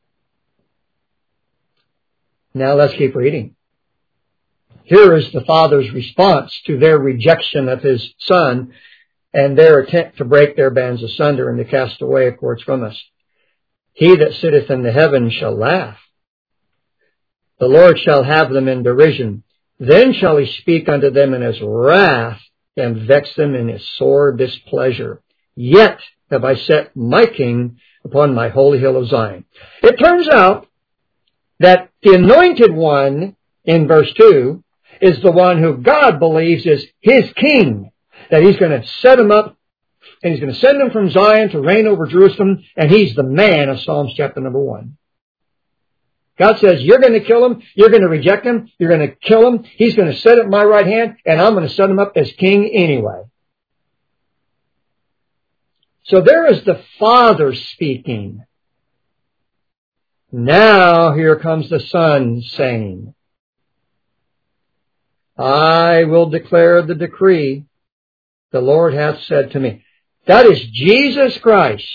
Now let's keep reading. Here is the Father's response to their rejection of his Son and their attempt to break their bands asunder and to cast away cords from us. He that sitteth in the heavens shall laugh. The Lord shall have them in derision. Then shall he speak unto them in his wrath and vex them in his sore displeasure. Yet have I set my king upon my holy hill of Zion. It turns out that the anointed one in verse two is the one who God believes is his king, that he's going to set him up and he's going to send him from Zion to reign over Jerusalem, and he's the man of Psalms chapter number one. God says, you're going to kill him, you're going to reject him, you're going to kill him, he's going to sit at my right hand, and I'm going to set him up as king anyway. So there is the Father speaking. Now here comes the Son saying, I will declare the decree. The Lord hath said to me. That is Jesus Christ,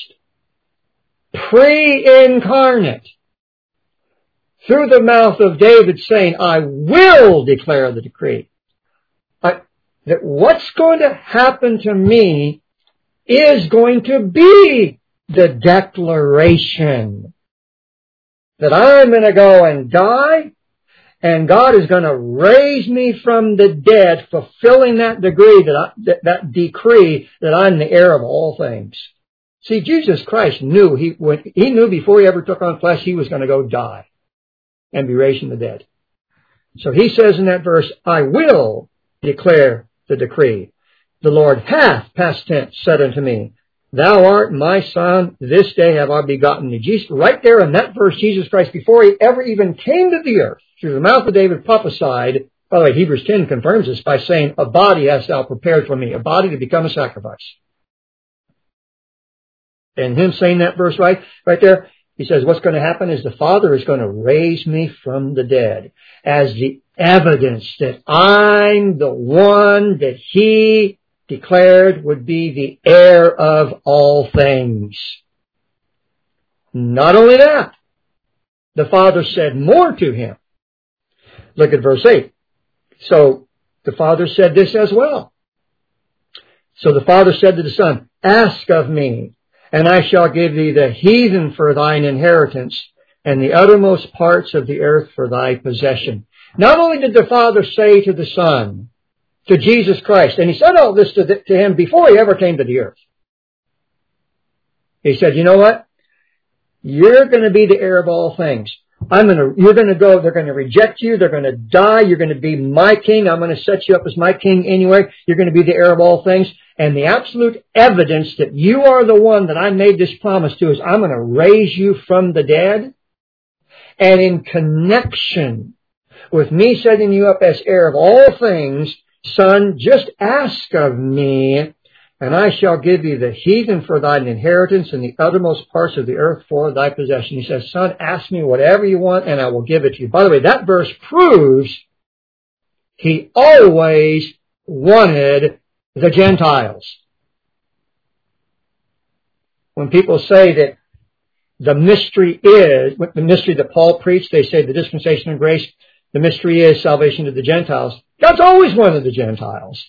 pre-incarnate, through the mouth of David saying, I will declare the decree. I, that what's going to happen to me is going to be the declaration that I'm going to go and die, and God is going to raise me from the dead, fulfilling that degree that, I, that that decree that I'm the heir of all things. See, Jesus Christ knew he when he knew before he ever took on flesh he was going to go die and be raised from the dead. So he says in that verse, I will declare the decree. The Lord hath, past tense, said unto me, Thou art my son, this day have I begotten thee. Jesus, right there in that verse, Jesus Christ, before he ever even came to the earth, through the mouth of David prophesied. By the way, Hebrews ten confirms this by saying, a body hast thou prepared for me, a body to become a sacrifice. And him saying that verse right, right there, he says what's going to happen is the Father is going to raise me from the dead as the evidence that I'm the one that he declared would be the heir of all things. Not only that, the Father said more to him. Look at verse eight. So the Father said this as well. So the Father said to the Son, Ask of me, and I shall give thee the heathen for thine inheritance, and the uttermost parts of the earth for thy possession. Not only did the Father say to the Son, to Jesus Christ, and he said all this to, the, to him before he ever came to the earth. He said, you know what? You're going to be the heir of all things. I'm going to, you're going to go, they're going to reject you, they're going to die, you're going to be my king, I'm going to set you up as my king anyway, you're going to be the heir of all things, and the absolute evidence that you are the one that I made this promise to is I'm going to raise you from the dead, and in connection with me setting you up as heir of all things, Son, just ask of me, and I shall give thee the heathen for thine inheritance and the uttermost parts of the earth for thy possession. He says, Son, ask me whatever you want and I will give it to you. By the way, that verse proves he always wanted the Gentiles. When people say that the mystery is, the mystery that Paul preached, they say the dispensation of grace, the mystery is salvation to the Gentiles. God's always wanted the Gentiles.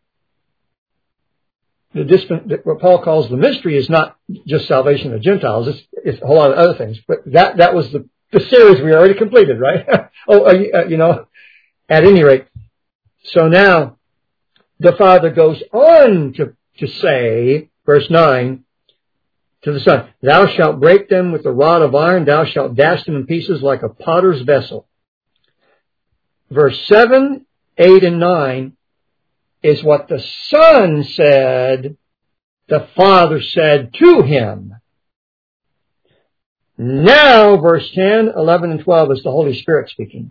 The disp- what Paul calls the mystery is not just salvation of Gentiles. It's, it's a whole lot of other things. But that, that was the, the series we already completed, right? oh, uh, you know, at any rate. So now, the Father goes on to, to say, verse nine, to the Son, Thou shalt break them with the rod of iron, thou shalt dash them in pieces like a potter's vessel. Verse seven, eight, and nine is what the Son said, the Father said to him. Now, verse ten, eleven, and twelve is the Holy Spirit speaking.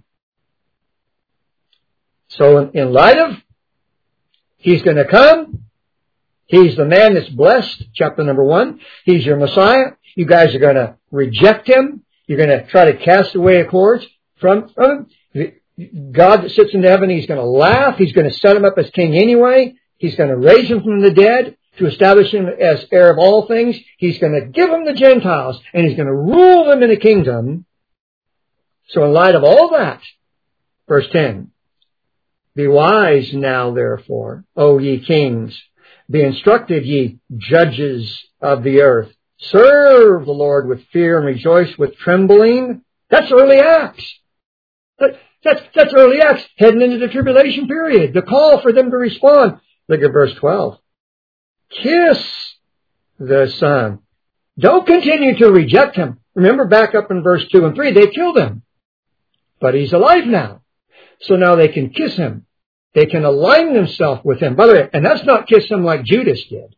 So in, in light of, He's going to come, He's the man that's blessed, chapter number one, He's your Messiah, you guys are going to reject Him, you're going to try to cast away accords from, from Him. God that sits in heaven, He's going to laugh. He's going to set him up as king anyway. He's going to raise him from the dead to establish him as heir of all things. He's going to give him the Gentiles, and He's going to rule them in a kingdom. So in light of all that, verse ten, Be wise now, therefore, O ye kings. Be instructed, ye judges of the earth. Serve the Lord with fear and rejoice with trembling. That's early Acts. That, That's, that's early Acts, heading into the tribulation period. The call for them to respond. Look at verse twelve. Kiss the Son. Don't continue to reject Him. Remember back up in verse two and three, they killed Him. But He's alive now. So now they can kiss Him. They can align themselves with Him. By the way, and that's not kiss Him like Judas did.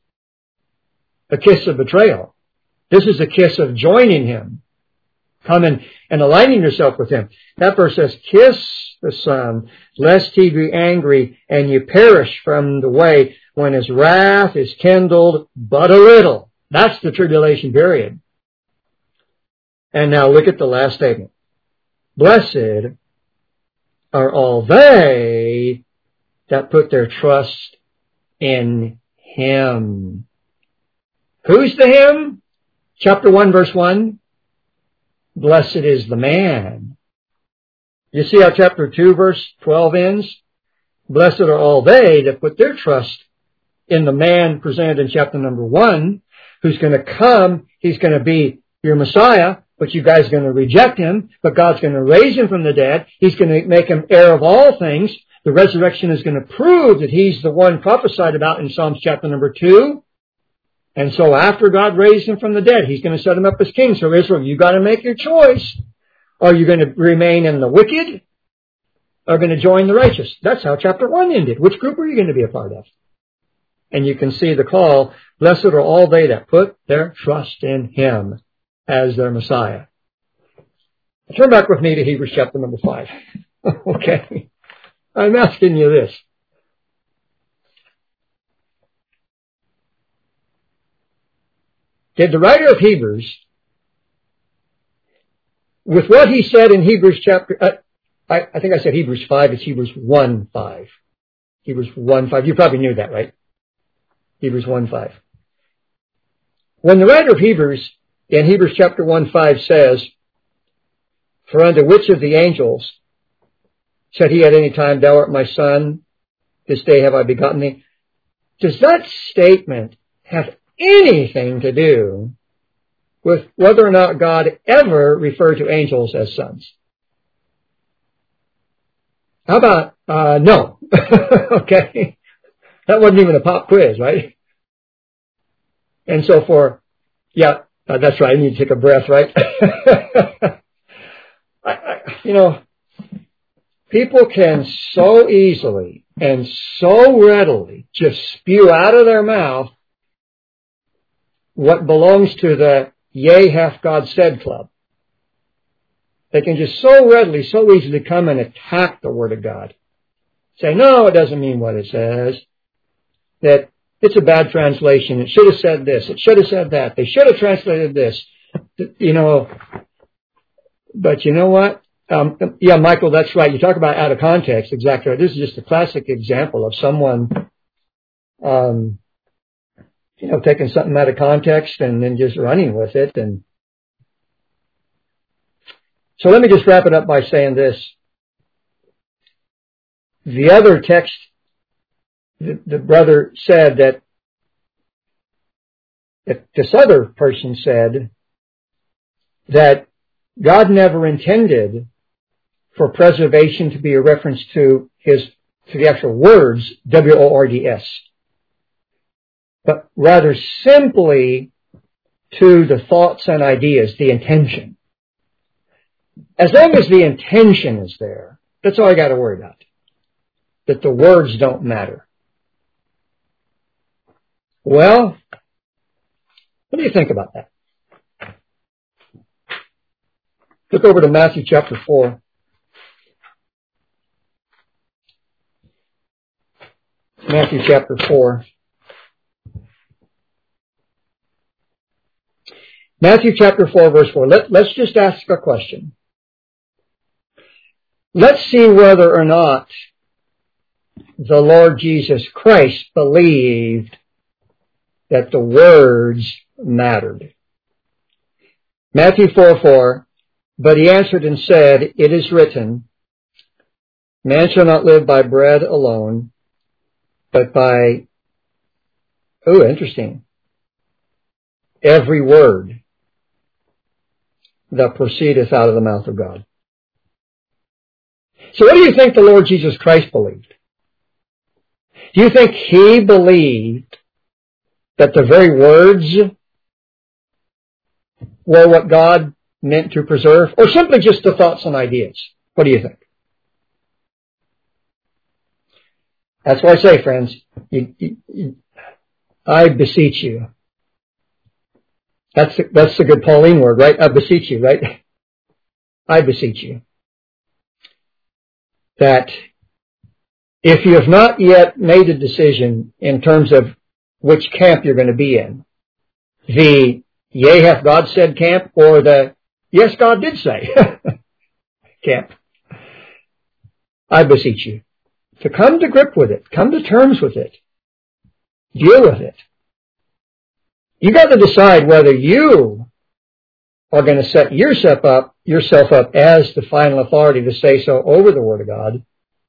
A kiss of betrayal. This is a kiss of joining Him. Coming and aligning yourself with Him. That verse says, Kiss the Son, lest He be angry, and you perish from the way when His wrath is kindled but a little. That's the tribulation period. And now look at the last statement. Blessed are all they that put their trust in Him. Who's the Him? Chapter one, verse one. Blessed is the man. You see how chapter two, verse twelve ends? Blessed are all they that put their trust in the man presented in chapter number one, who's going to come. He's going to be your Messiah, but you guys are going to reject Him, but God's going to raise Him from the dead. He's going to make Him heir of all things. The resurrection is going to prove that He's the one prophesied about in Psalms chapter number two. And so after God raised Him from the dead, He's going to set Him up as king. So Israel, you got to make your choice. Are you going to remain in the wicked? are going to join the righteous. That's how chapter one ended. Which group are you going to be a part of? And you can see the call, blessed are all they that put their trust in Him as their Messiah. Turn back with me to Hebrews chapter number five. Okay. I'm asking you this. Did the writer of Hebrews, with what he said in Hebrews chapter, uh, I, I think I said Hebrews five, it's Hebrews one five. Hebrews one five. You probably knew that, right? Hebrews one five. When the writer of Hebrews in Hebrews chapter one five says, for unto which of the angels said he at any time, thou art my son, this day have I begotten thee? Does that statement have anything to do with whether or not God ever referred to angels as sons? How about, uh, no. Okay. That wasn't even a pop quiz, right? And so for, yeah, uh, that's right. I need to take a breath, right? I, I, you know, people can so easily and so readily just spew out of their mouth what belongs to the yea, hath God said club. They can just so readily, so easily come and attack the Word of God. Say, no, it doesn't mean what it says. That it's a bad translation. It should have said this. It should have said that. They should have translated this. You know, but you know what? Um, yeah, Michael, that's right. You talk about out of context. Exactly right. This is just a classic example of someone, um, you know, taking something out of context and then just running with it. And so let me just wrap it up by saying this. The other text, the, the brother said that, that this other person said that God never intended for preservation to be a reference to his, to the actual words, W O R D S, but rather simply to the thoughts and ideas, the intention. As long as the intention is there, that's all I got to worry about. That the words don't matter. Well, what do you think about that? Look over to Matthew chapter four. Matthew chapter four. Matthew chapter four, verse four. Let, let's just ask a question. Let's see whether or not the Lord Jesus Christ believed that the words mattered. Matthew four four. But he answered and said, it is written, man shall not live by bread alone, but by, oh, interesting, every word that proceedeth out of the mouth of God. So what do you think the Lord Jesus Christ believed? Do you think he believed that the very words were what God meant to preserve, or simply just the thoughts and ideas? What do you think? That's why I say, friends, you, you, you, I beseech you. That's the, that's the good Pauline word, right? I beseech you, right? I beseech you that if you have not yet made a decision in terms of which camp you're going to be in, the yea, hath God said camp, or the yes, God did say camp, I beseech you to come to grip with it, come to terms with it, deal with it. You got to decide whether you are going to set yourself up, yourself up as the final authority to say so over the Word of God,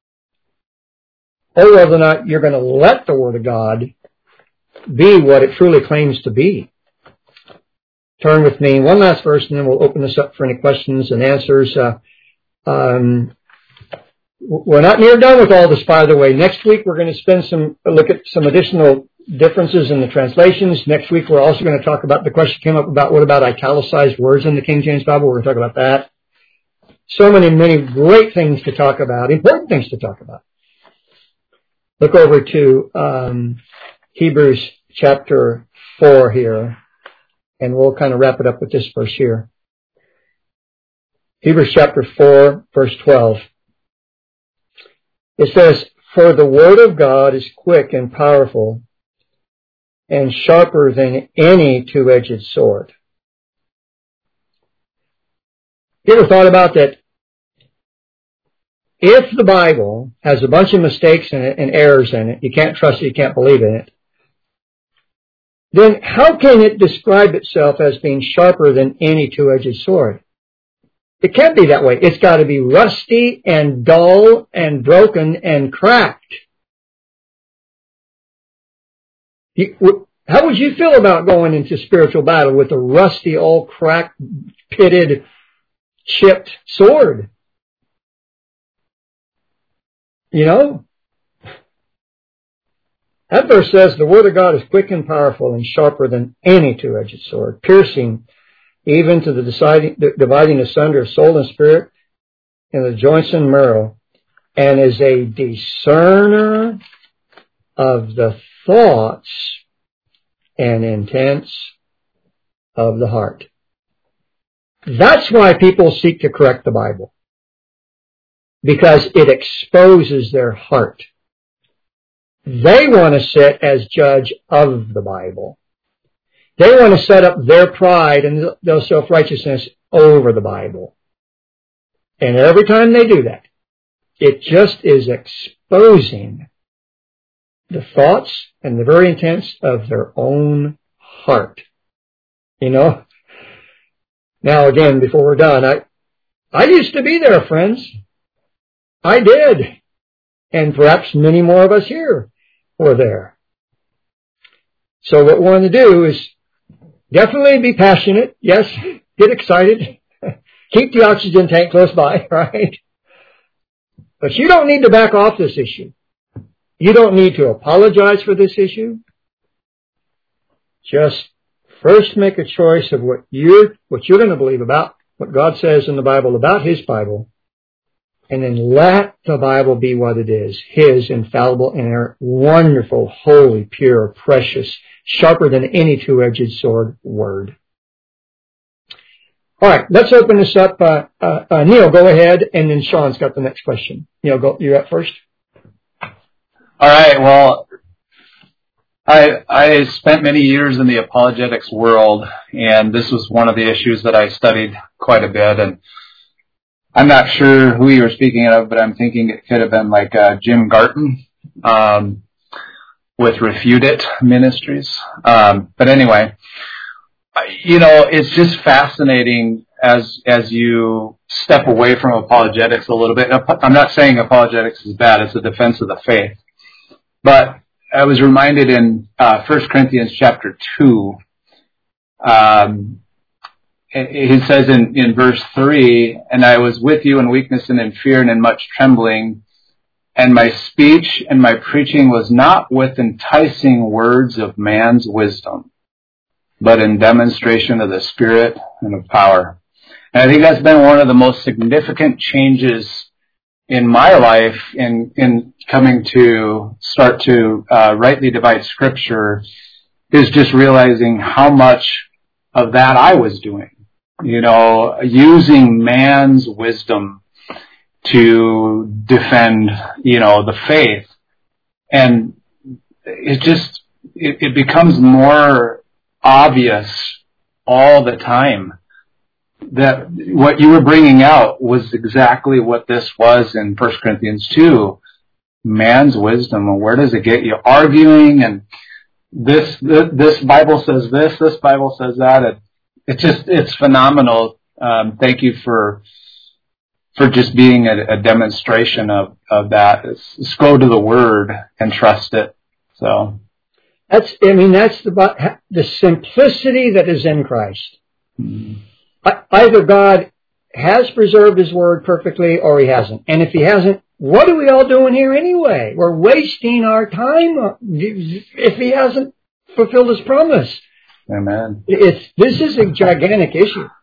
or whether or not you're going to let the Word of God be what it truly claims to be. Turn with me one last verse, and then we'll open this up for any questions and answers. Uh, um, we're not near done with all this, by the way. Next week we're going to spend some look at some additional differences in the translations. Next week we're also going to talk about the question came up about what about italicized words in the King James Bible. We're going to talk about that. so many, many great things to talk about, important things to talk about. Look over to um, Hebrews chapter four here, and we'll kind of wrap it up with this verse here. Hebrews chapter four, verse twelve. It says, "For the word of God is quick and powerful, and sharper than any two-edged sword." You ever thought about that? If the Bible has a bunch of mistakes in it and errors in it, you can't trust it, you can't believe in it, then how can it describe itself as being sharper than any two-edged sword? It can't be that way. It's got to be rusty and dull and broken and cracked. You, how would you feel about going into spiritual battle with a rusty, old, cracked, pitted, chipped sword? You know? That verse says the word of God is quick and powerful and sharper than any two-edged sword, piercing even to the deciding, dividing asunder of soul and spirit and the joints and marrow, and is a discerner of the thoughts and intents of the heart. That's why people seek to correct the Bible, because it exposes their heart. They want to sit as judge of the Bible. They want to set up their pride and their self-righteousness over the Bible. And every time they do that, it just is exposing the thoughts and the very intents of their own heart. You know? Now again, before we're done, I, I used to be there, friends. I did. And perhaps many more of us here were there. So what we want to do is definitely be passionate. Yes, get excited. Keep the oxygen tank close by, right? But you don't need to back off this issue. You don't need to apologize for this issue. Just first make a choice of what you're, what you're going to believe about what God says in the Bible about His Bible. And then let the Bible be what it is. His infallible, inerrant, wonderful, holy, pure, precious, sharper than any two-edged sword word. All right, let's open this up. Uh, uh, uh, Neil, go ahead, and then Sean's got the next question. Neil, go, you're up first. All right, well, I, I spent many years in the apologetics world, and this was one of the issues that I studied quite a bit, and I'm not sure who you were speaking of, but I'm thinking it could have been like uh, Jim Garton um, with Refute It Ministries. Um, but anyway, you know, it's just fascinating as as you step away from apologetics a little bit. I'm not saying apologetics is bad; it's a defense of the faith. But I was reminded in uh, First Corinthians chapter two. Um, He says in, in verse three, "And I was with you in weakness and in fear and in much trembling, and my speech and my preaching was not with enticing words of man's wisdom, but in demonstration of the Spirit and of power." And I think that's been one of the most significant changes in my life in, in coming to start to uh, rightly divide Scripture, is just realizing how much of that I was doing. You know, using man's wisdom to defend, you know, the faith. And it just, it, it becomes more obvious all the time that what you were bringing out was exactly what this was in First Corinthians two. Man's wisdom. And where does it get you? Arguing, and this, this Bible says this, this Bible says that. And It's just, it's phenomenal. Um, thank you for, for just being a, a demonstration of, of that. It's, just go to the Word and trust it. So. That's, I mean, that's the, the simplicity that is in Christ. Mm-hmm. Either God has preserved His Word perfectly or He hasn't. And if He hasn't, what are we all doing here anyway? We're wasting our time if He hasn't fulfilled His promise. Amen. It's, this is a gigantic issue.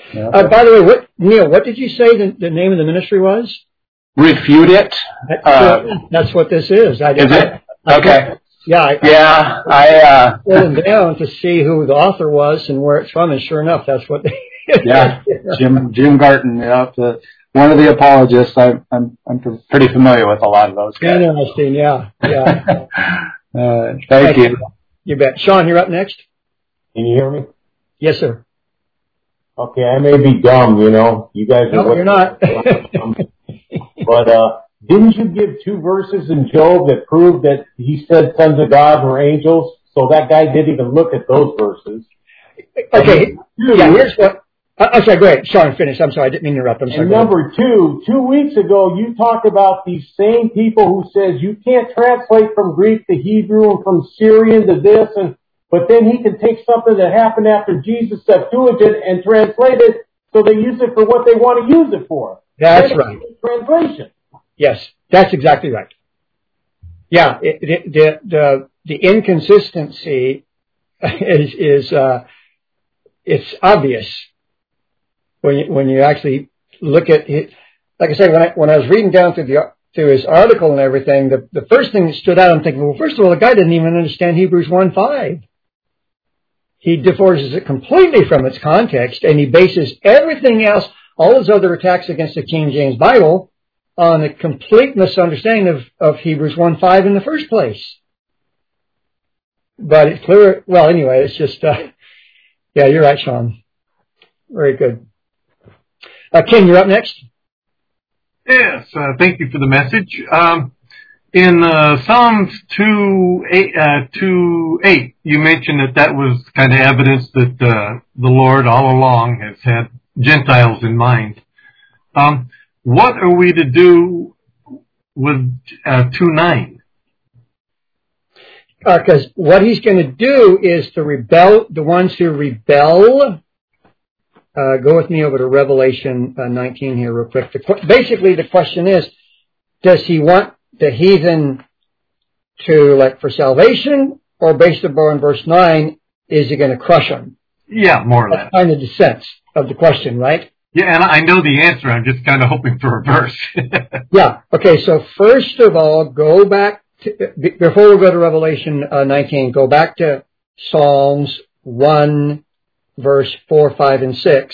Yeah. Uh, by the way, what, Neil, what did you say the, the name of the ministry was? Refute It. That's, uh, that's what this is. I, is I, it? I, okay. I, yeah. I, yeah. I, I uh, pulled down to see who the author was and where it's from, and sure enough, that's what they. yeah. Jim Jim Garton. Yeah. The, one of the apologists. I'm I'm I'm pretty familiar with a lot of those guys. Interesting. Yeah. Yeah. uh, thank, thank you. you. You bet. Sean, you're up next. Can you hear me? Yes, sir. Okay, I may be dumb, you know. You guys are. No, you're not. But uh, didn't you give two verses in Job that proved that he said sons of God were angels? So that guy didn't even look at those verses. Okay. Yeah. Here's what. I'm sorry. Go ahead, Sean. Finish. I'm sorry. I didn't mean to interrupt. I'm sorry. And number two, two weeks ago, you talked about these same people who says you can't translate from Greek to Hebrew and from Syrian to this and. But then he can take something that happened after Jesus Septuagint and translate it so they use it for what they want to use it for. That's right. Translation. Yes, that's exactly right. Yeah, it, it, the the the inconsistency is is uh, it's obvious when you, when you actually look at it. Like I said, when I when I was reading down through the through his article and everything, the the first thing that stood out, I'm thinking, well, first of all, the guy didn't even understand Hebrews one five. He divorces it completely from its context, and he bases everything else, all his other attacks against the King James Bible, on a complete misunderstanding of, of Hebrews one five in the first place. But it's clear, well, anyway, it's just, uh, yeah, you're right, Sean. Very good. Uh, Ken, you're up next. Yes, uh, thank you for the message. Um, in uh, Psalms two eight, uh, two eight, you mentioned that that was kind of evidence that uh, the Lord all along has had Gentiles in mind. Um, what are we to do with uh, two nine? Because uh, what he's going to do is to rebel, the ones who rebel. Uh, go with me over to Revelation uh, nineteen here real quick. The, basically, the question is, does he want the heathen to, like, for salvation, or based upon verse nine, is he going to crush them? Yeah, more or less. That's kind of the sense of the question, right? Yeah, and I know the answer. I'm just kind of hoping for a verse. Yeah. Okay, so first of all, go back, to, before we go to Revelation uh, nineteen, go back to Psalms one, verse four, five, and six.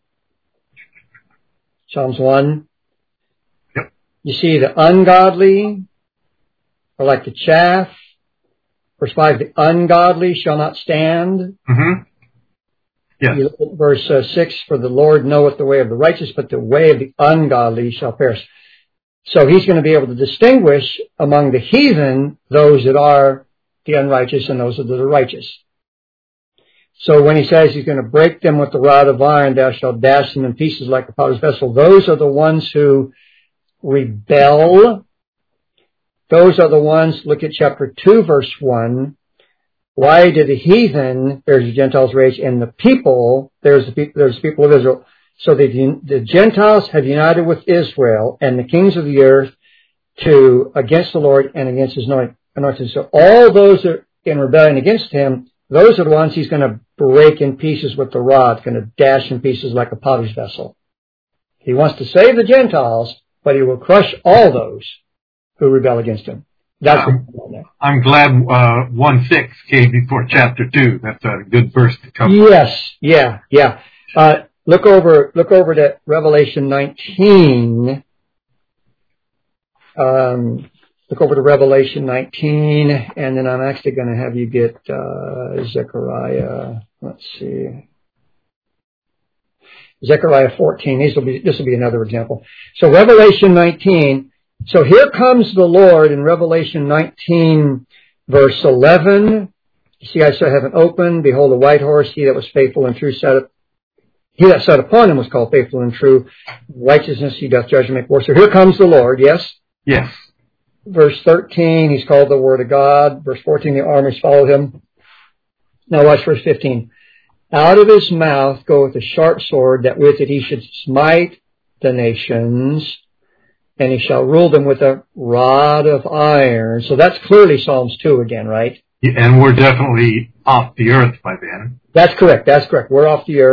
Psalms one. Yep. You see the ungodly are like the chaff. Verse five, the ungodly shall not stand. Mm-hmm. Yes. You look at verse uh, six, for the Lord knoweth the way of the righteous, but the way of the ungodly shall perish. So he's going to be able to distinguish among the heathen those that are the unrighteous and those that are righteous. So when he says he's going to break them with the rod of iron, thou shalt dash them in pieces like a potter's vessel, those are the ones who rebel. Those are the ones, look at chapter two, verse one. Why did the heathen, there's the Gentiles rage, and the people, there's the, there's the people of Israel. So the, the Gentiles have united with Israel and the kings of the earth to, against the Lord and against his anointed. So all those that are in rebellion against him, those are the ones he's going to break in pieces with the rod, going to dash in pieces like a potter's vessel. He wants to save the Gentiles, but he will crush all those who rebel against him. That's um, I'm glad uh, one six came before chapter two. That's a good verse to cover. Yes, yeah, yeah. Uh, look over, look over to Revelation nineteen. Um, look over to Revelation nineteen, and then I'm actually going to have you get uh, Zechariah. Let's see, Zechariah fourteen. These will be. This will be another example. So Revelation nineteen. So here comes the Lord in Revelation nineteen, verse eleven. You see, I saw heaven open. Behold, a white horse. He that was faithful and true sat up. He that sat upon him was called faithful and true. Righteousness he doth judge and make war. So here comes the Lord. Yes. Yes. Verse thirteen. He's called the Word of God. Verse fourteen. The armies followed him. Now watch verse fifteen. Out of his mouth goeth a sharp sword, that with it he should smite the nations, and he shall rule them with a rod of iron. So that's clearly Psalms two again, right? Yeah, and we're definitely off the earth by then. That's correct. That's correct. We're off the earth.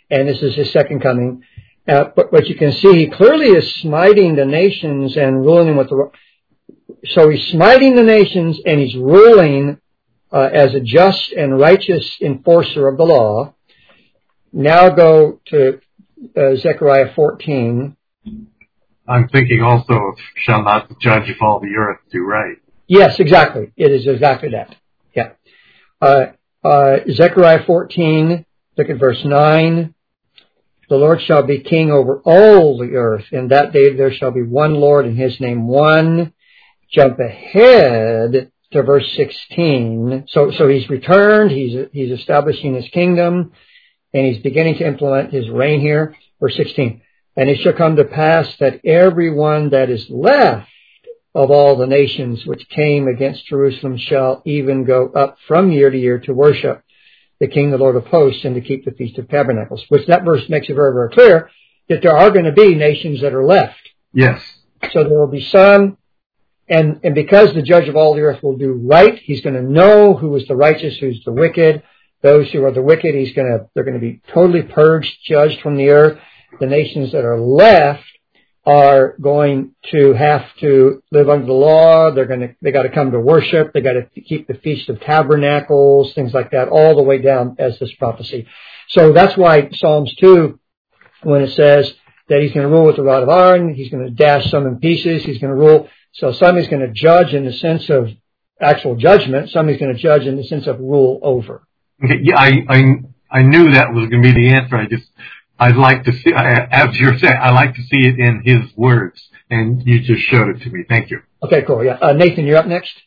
and this is his second coming. Uh, but, but you can see he clearly is smiting the nations and ruling with the. So he's smiting the nations and he's ruling uh, as a just and righteous enforcer of the law. Now go to uh, Zechariah fourteen. I'm thinking also of shall not the judge of all the earth do right. Yes, exactly. It is exactly that. Yeah. Uh, uh, Zechariah fourteen, look at verse nine. The Lord shall be king over all the earth. In that day there shall be one Lord and his name one. Jump ahead to verse sixteen. So, so he's returned. He's, he's establishing his kingdom and he's beginning to implement his reign here. Verse sixteen. And it shall come to pass that everyone that is left of all the nations which came against Jerusalem shall even go up from year to year to worship the King, the Lord of hosts, and to keep the Feast of Tabernacles. Which that verse makes it very, very clear that there are going to be nations that are left. Yes. So there will be some, and, and because the judge of all the earth will do right, he's going to know who is the righteous, who's the wicked. Those who are the wicked, he's going to, they're going to be totally purged, judged from the earth. The nations that are left are going to have to live under the law. They're going to, they got to come to worship. They got to keep the Feast of Tabernacles, things like that, all the way down as this prophecy. So that's why Psalms two, when it says that he's going to rule with the rod of iron, he's going to dash some in pieces, he's going to rule. So some he's going to judge in the sense of actual judgment. Some he's going to judge in the sense of rule over. Okay, yeah, I, I, I knew that was going to be the answer. I just, I'd like to see, as you're saying, I like to see it in his words, and you just showed it to me. Thank you. Okay, cool. Yeah, uh, Nathan, you're up next.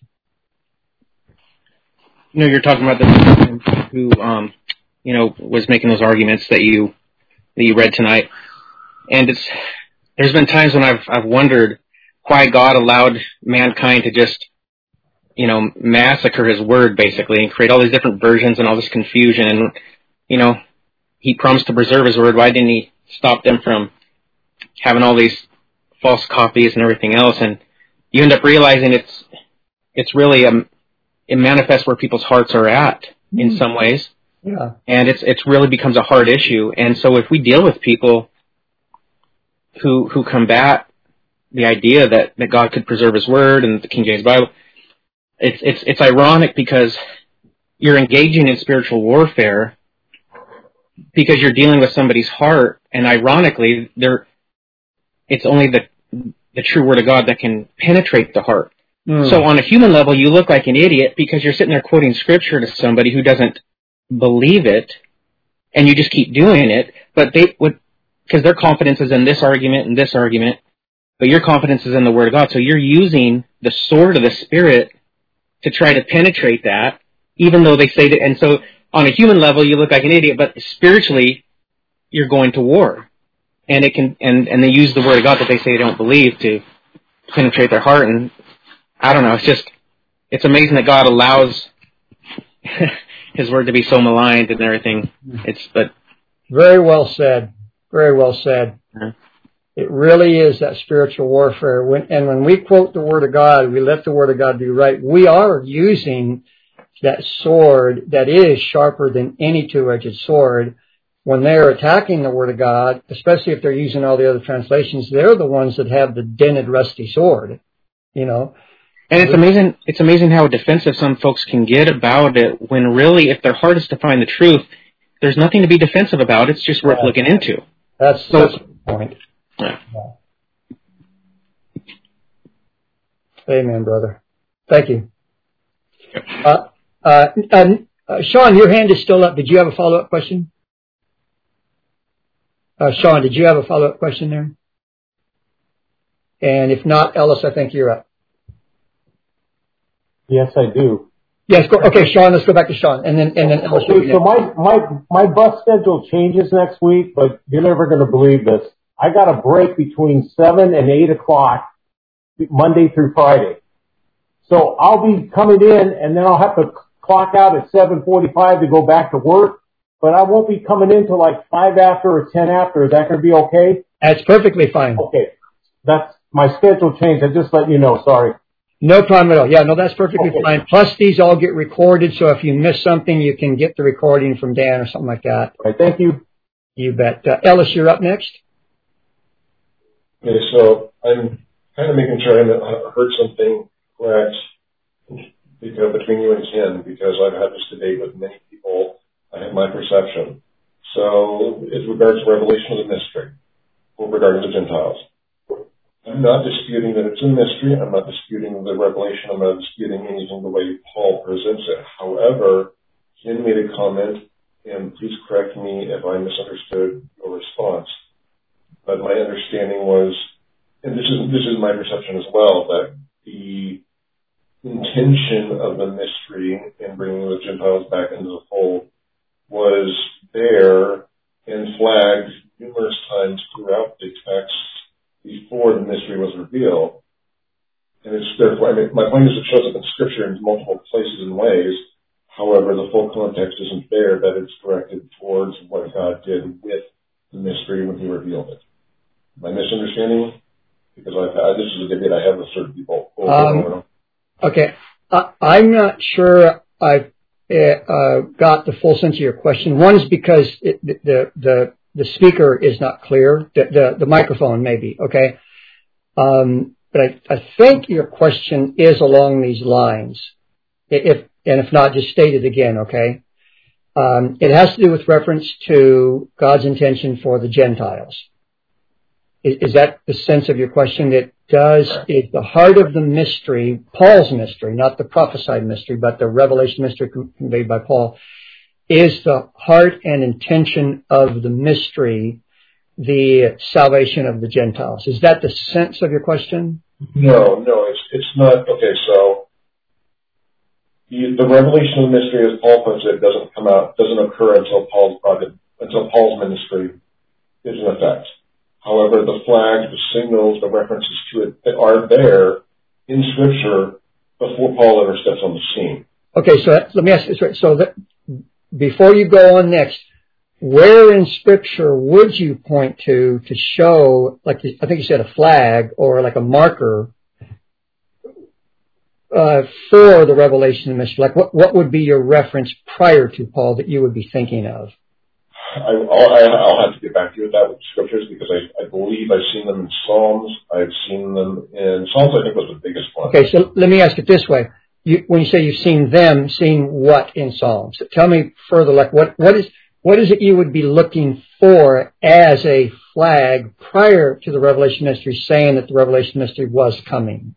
You know, you're talking about the person who, um, you know, was making those arguments that you that you read tonight, and it's there's been times when I've I've wondered why God allowed mankind to just, you know, massacre His Word basically and create all these different versions and all this confusion, and you know. He promised to preserve His Word. Why didn't He stop them from having all these false copies and everything else? And you end up realizing it's it's really um it manifests where people's hearts are at mm. in some ways. Yeah. And it's it's really becomes a hard issue. And so if we deal with people who who combat the idea that, that God could preserve His Word and the King James Bible, it's it's it's ironic because you're engaging in spiritual warfare. Because you're dealing with somebody's heart, and ironically, there, it's only the the true Word of God that can penetrate the heart. Mm. So on a human level, you look like an idiot because you're sitting there quoting Scripture to somebody who doesn't believe it, and you just keep doing it. But they would, because their confidence is in this argument and this argument, but your confidence is in the Word of God. So you're using the sword of the Spirit to try to penetrate that, even though they say that, and so. On a human level, you look like an idiot, but spiritually, you're going to war, and it can, and, and they use the Word of God that they say they don't believe to penetrate their heart. And I don't know, it's just, it's amazing that God allows His Word to be so maligned and everything. It's, but very well said, very well said. Uh-huh. It really is that spiritual warfare. When, and when we quote the Word of God, we let the Word of God do right. We are using that sword that is sharper than any two-edged sword. When they're attacking the Word of God, especially if they're using all the other translations, they're the ones that have the dented, rusty sword, you know. And it's amazing, it's amazing how defensive some folks can get about it when really, if their heart is to find the truth, there's nothing to be defensive about. It's just worth yeah. looking into. That's, so, that's the point. Yeah. Yeah. Amen, brother. Thank you. Uh, Uh, um, uh, Sean, your hand is still up. Did you have a follow-up question? Uh, Sean, did you have a follow-up question there? And if not, Ellis, I think you're up. Yes, I do. Yes, go, okay, Sean, let's go back to Sean. And then, and then Ellis. Okay, so my, my, my bus schedule changes next week, but you're never going to believe this. I got a break between seven and eight o'clock, Monday through Friday. So I'll be coming in and then I'll have to clock out at seven forty-five to go back to work, but I won't be coming in till like five after or ten after. Is that going to be okay? That's perfectly fine. Okay. That's my schedule changed. I just let you know. Sorry. No problem at all. Yeah, no, that's perfectly okay. fine. Plus, these all get recorded, so if you miss something, you can get the recording from Dan or something like that. All right. Thank you. You bet. Uh, Ellis, you're up next. Okay, so I'm kind of making sure I heard something correct because between you and Ken, because I've had this debate with many people. I have my perception. So, as regards to revelation of the mystery, regarding the Gentiles, I'm not disputing that it's a mystery. I'm not disputing the revelation. I'm not disputing anything the way Paul presents it. However, Ken made a comment, and please correct me if I misunderstood your response. But my understanding was, and this is this is my perception as well, that the intention of the mystery in bringing the Gentiles back into the fold was there and flagged numerous times throughout the text before the mystery was revealed. And it's therefore, I mean, my point is it shows up in Scripture in multiple places and ways. However, the full context isn't there, that it's directed towards what God did with the mystery when he revealed it. Am I misunderstanding? Because I've had, this is a debate I have with certain people over um, and over. Okay. I, I'm not sure I've uh, got the full sense of your question. One is because it, the, the, the speaker is not clear. The, the, the microphone maybe, okay? Um, but I, I think your question is along these lines. If, and if not, just state it again, okay? Um, it has to do with reference to God's intention for the Gentiles. Is, is that the sense of your question? It does, is the heart of the mystery, Paul's mystery, not the prophesied mystery, but the revelation mystery conveyed by Paul, is the heart and intention of the mystery the salvation of the Gentiles? Is that the sense of your question? No, no, it's it's not. Okay, so the, the revelation of the mystery, as Paul puts it, doesn't come out, doesn't occur until Paul's project, until Paul's ministry is in effect. However, the flags, the signals, the references to it are there in Scripture before Paul ever steps on the scene. Okay, so let me ask you this. So that before you go on next, where in Scripture would you point to to show, like I think you said, a flag or like a marker uh, for the revelation of the mystery? Like what, what would be your reference prior to Paul that you would be thinking of? I, I'll, I'll have to get back to you with that with Scriptures because I, I believe I've seen them in Psalms. I've seen them in Psalms. I think was the biggest one. Okay, so let me ask it this way: you, when you say you've seen them, seen what in Psalms? Tell me further. Like what what is what is it you would be looking for as a flag prior to the revelation mystery, saying that the revelation mystery was coming?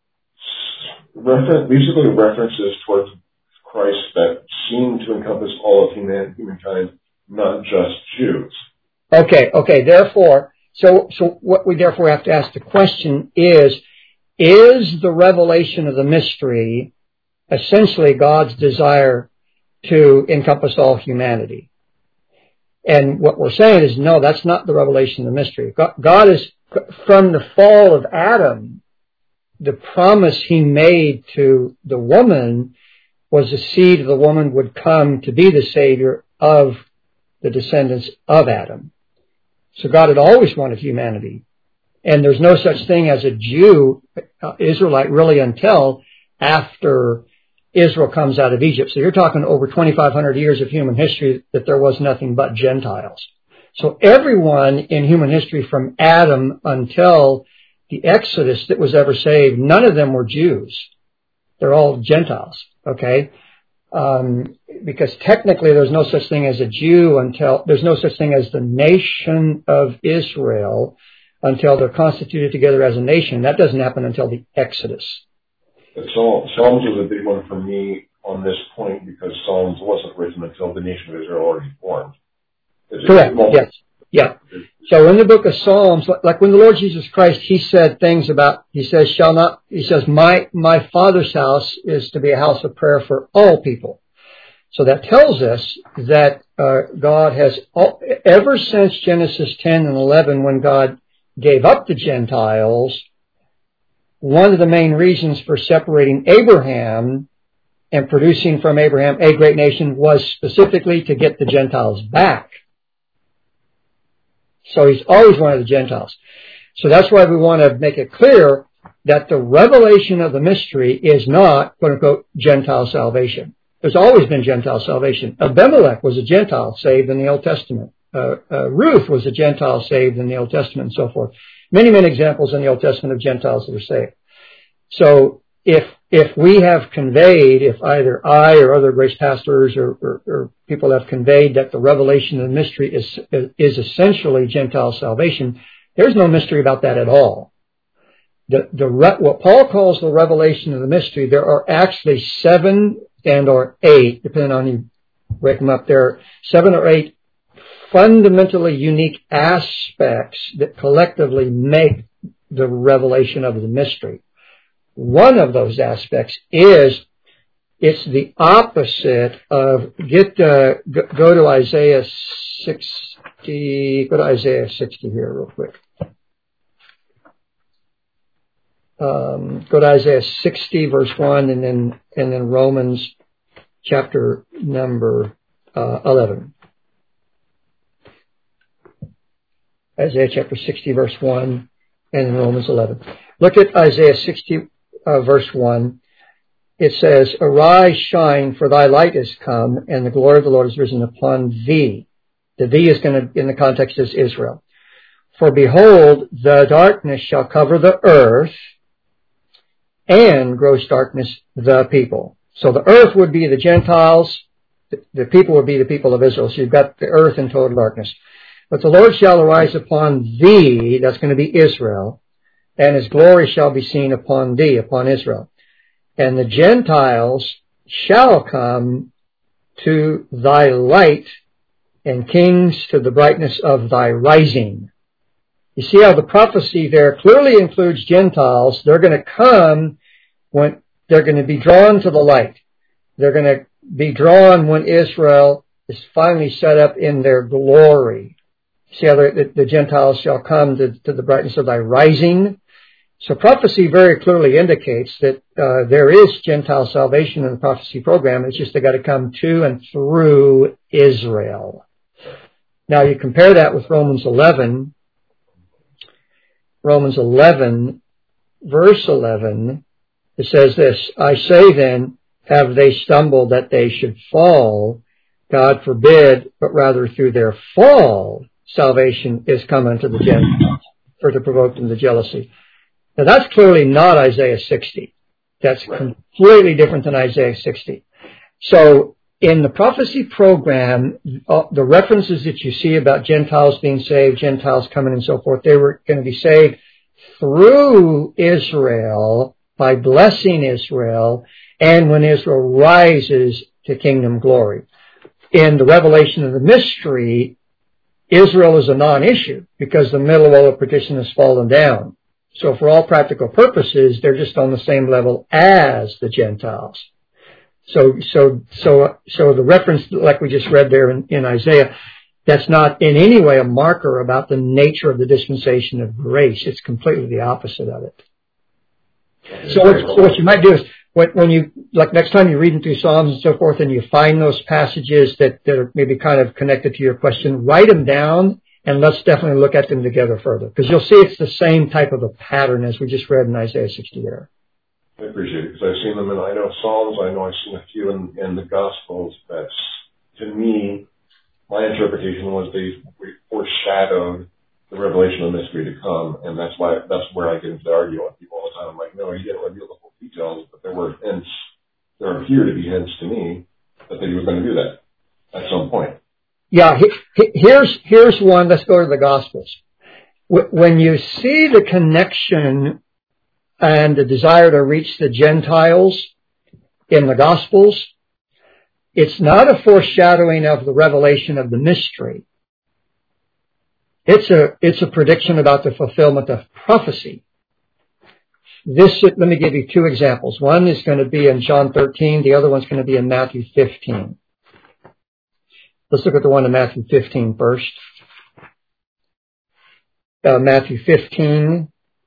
Refer- basically, references towards Christ that seem to encompass all of human, humankind. Not just Jews. Okay, okay. Therefore, so so what we therefore have to ask the question is, is the revelation of the mystery essentially God's desire to encompass all humanity? And what we're saying is, no, that's not the revelation of the mystery. God is, from the fall of Adam, the promise he made to the woman was the seed of the woman would come to be the Savior of the descendants of Adam. So God had always wanted humanity. And there's no such thing as a Jew, uh, Israelite, really until after Israel comes out of Egypt. So you're talking over twenty-five hundred years of human history that there was nothing but Gentiles. So everyone in human history from Adam until the Exodus that was ever saved, none of them were Jews. They're all Gentiles, okay? Um, because technically there's no such thing as a Jew until, there's no such thing as the nation of Israel until they're constituted together as a nation. That doesn't happen until the Exodus. But Psalms was a big one for me on this point because Psalms wasn't written until the nation of Israel already formed. It's Correct, yes. Yeah. So in the book of Psalms, like when the Lord Jesus Christ, he said things about, he says, shall not, he says, my, my Father's house is to be a house of prayer for all people. So that tells us that uh, God has, all, ever since Genesis ten and eleven, when God gave up the Gentiles, one of the main reasons for separating Abraham and producing from Abraham a great nation was specifically to get the Gentiles back. So he's always wanted the Gentiles. So that's why we want to make it clear that the revelation of the mystery is not, quote unquote, Gentile salvation. There's always been Gentile salvation. Abimelech was a Gentile saved in the Old Testament. uh, uh, Ruth was a Gentile saved in the Old Testament and so forth. Many, many examples in the Old Testament of Gentiles that were saved. So if if we have conveyed, if either I or other grace pastors or, or, or people have conveyed that the revelation of the mystery is is essentially Gentile salvation, there's no mystery about that at all. The the what Paul calls the revelation of the mystery, there are actually seven and or eight, depending on you break them up, there are seven or eight fundamentally unique aspects that collectively make the revelation of the mystery. One of those aspects is it's the opposite of, get uh, go to Isaiah sixty, go to Isaiah sixty here real quick. Um, go to Isaiah sixty verse one and then, and then Romans chapter number uh, eleven. Isaiah chapter sixty verse one and then Romans eleven. Look at Isaiah sixty uh, verse one. It says, "Arise, shine, for thy light is come, and the glory of the Lord is risen upon thee." The thee is going to, in the context, is Israel. "For behold, the darkness shall cover the earth, and gross darkness the people." So the earth would be the Gentiles, the people would be the people of Israel. So you've got the earth in total darkness. "But the Lord shall arise upon thee," that's going to be Israel, "and his glory shall be seen upon thee," upon Israel. "And the Gentiles shall come to thy light, and kings to the brightness of thy rising." You see how the prophecy there clearly includes Gentiles. They're going to come when they're going to be drawn to the light. They're going to be drawn when Israel is finally set up in their glory. See how the, the, the Gentiles shall come to, to the brightness of thy rising. So prophecy very clearly indicates that uh, there is Gentile salvation in the prophecy program. It's just they got to come to and through Israel. Now you compare that with Romans eleven. Romans eleven, verse eleven, it says this, "I say then, have they stumbled that they should fall? God forbid, but rather through their fall, salvation is come unto the Gentiles, for to provoke them to jealousy." Now that's clearly not Isaiah sixty. That's completely different than Isaiah sixty. So in the prophecy program, uh, the references that you see about Gentiles being saved, Gentiles coming and so forth, they were going to be saved through Israel by blessing Israel and when Israel rises to kingdom glory. In the revelation of the mystery, Israel is a non-issue because the middle wall of partition has fallen down. So for all practical purposes, they're just on the same level as the Gentiles. So, so, so, so the reference, like we just read there in, in Isaiah, that's not in any way a marker about the nature of the dispensation of grace. It's completely the opposite of it. So what, so what you might do is, when, when you, like next time you're reading through Psalms and so forth and you find those passages that, that are maybe kind of connected to your question, write them down and let's definitely look at them together further. Because you'll see it's the same type of a pattern as we just read in Isaiah sixty there. I appreciate it because I've seen them in, I know Psalms, I know I've seen a few in, in the Gospels. That's, to me, my interpretation was they foreshadowed the revelation of the mystery to come, and that's why, that's where I get into the argument with people all the time. I'm like, no, you didn't reveal the full details, but there were hints, there appear to be hints to me that he was going to do that at some point. Yeah, here's, here's one. Let's go to the Gospels. When you see the connection and the desire to reach the Gentiles in the Gospels, it's not a foreshadowing of the revelation of the mystery. It's a, it's a prediction about the fulfillment of prophecy. This, let me give you two examples. One is going to be in John thirteen. The other one's going to be in Matthew fifteen. Let's look at the one in Matthew fifteen first. Uh, Matthew fifteen.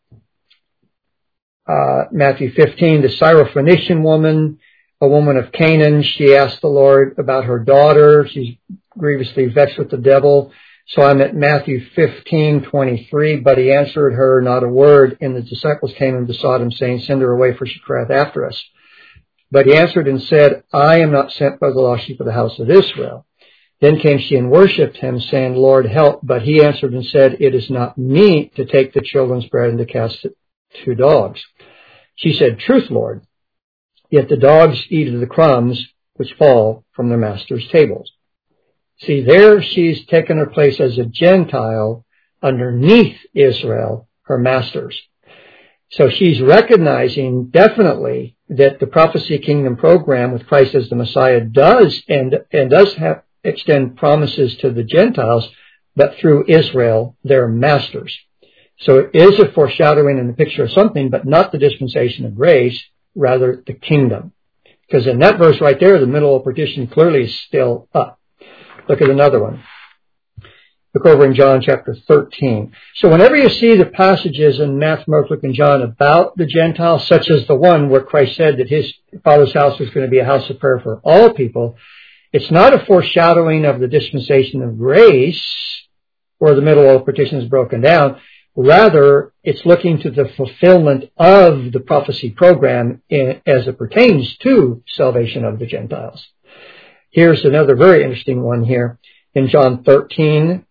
Uh, Matthew fifteen, the Syrophoenician woman, a woman of Canaan, she asked the Lord about her daughter. She's grievously vexed with the devil. So I'm at Matthew fifteen twenty-three, but he answered her not a word. And the disciples came and besought him, saying, "Send her away, for she crieth after us." But he answered and said, "I am not sent by the lost sheep of the house of Israel." Then came she and worshipped him, saying, Lord, help. But he answered and said, it is not meet to take the children's bread and to cast it to dogs. She said, truth, Lord. Yet the dogs eat of the crumbs which fall from their master's tables. See, there she's taken her place as a Gentile underneath Israel, her masters. So she's recognizing definitely that the prophecy kingdom program with Christ as the Messiah does and, and does have, extend promises to the Gentiles, but through Israel, their masters. So it is a foreshadowing in the picture of something, but not the dispensation of grace, rather the kingdom. Because in that verse right there, the middle of partition clearly is still up. Look at another one. Look over in John chapter thirteen. So whenever you see the passages in Matthew, Mark, Luke, and John about the Gentiles, such as the one where Christ said that his Father's house was going to be a house of prayer for all people, it's not a foreshadowing of the dispensation of grace where the middle of partition is broken down. Rather, it's looking to the fulfillment of the prophecy program in, as it pertains to salvation of the Gentiles. Here's another very interesting one here in John thirteen.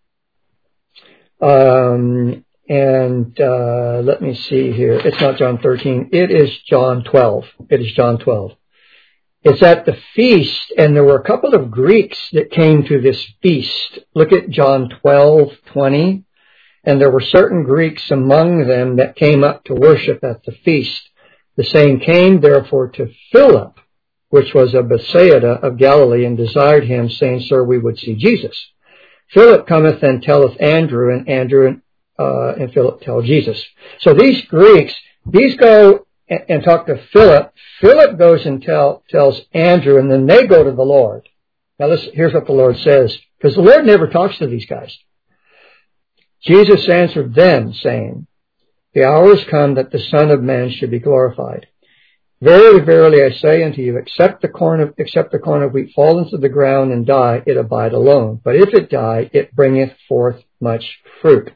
Um, and uh, let me see here. It's not John thirteen. It is John twelve. It is John twelve. It's at the feast, and there were a couple of Greeks that came to this feast. Look at John twelve twenty. And there were certain Greeks among them that came up to worship at the feast. The same came, therefore, to Philip, which was of Bethsaida of Galilee, and desired him, saying, Sir, we would see Jesus. Philip cometh and telleth Andrew, and Andrew uh, and Philip tell Jesus. So these Greeks, these go and, and talk to Philip. Philip goes and tell, tells Andrew, and then they go to the Lord. Now listen, here's what the Lord says, because the Lord never talks to these guys. Jesus answered them, saying, The hour is come that the Son of Man should be glorified. Verily, verily, I say unto you, except the corn of, except the corn of wheat fall into the ground and die, it abide alone. But if it die, it bringeth forth much fruit.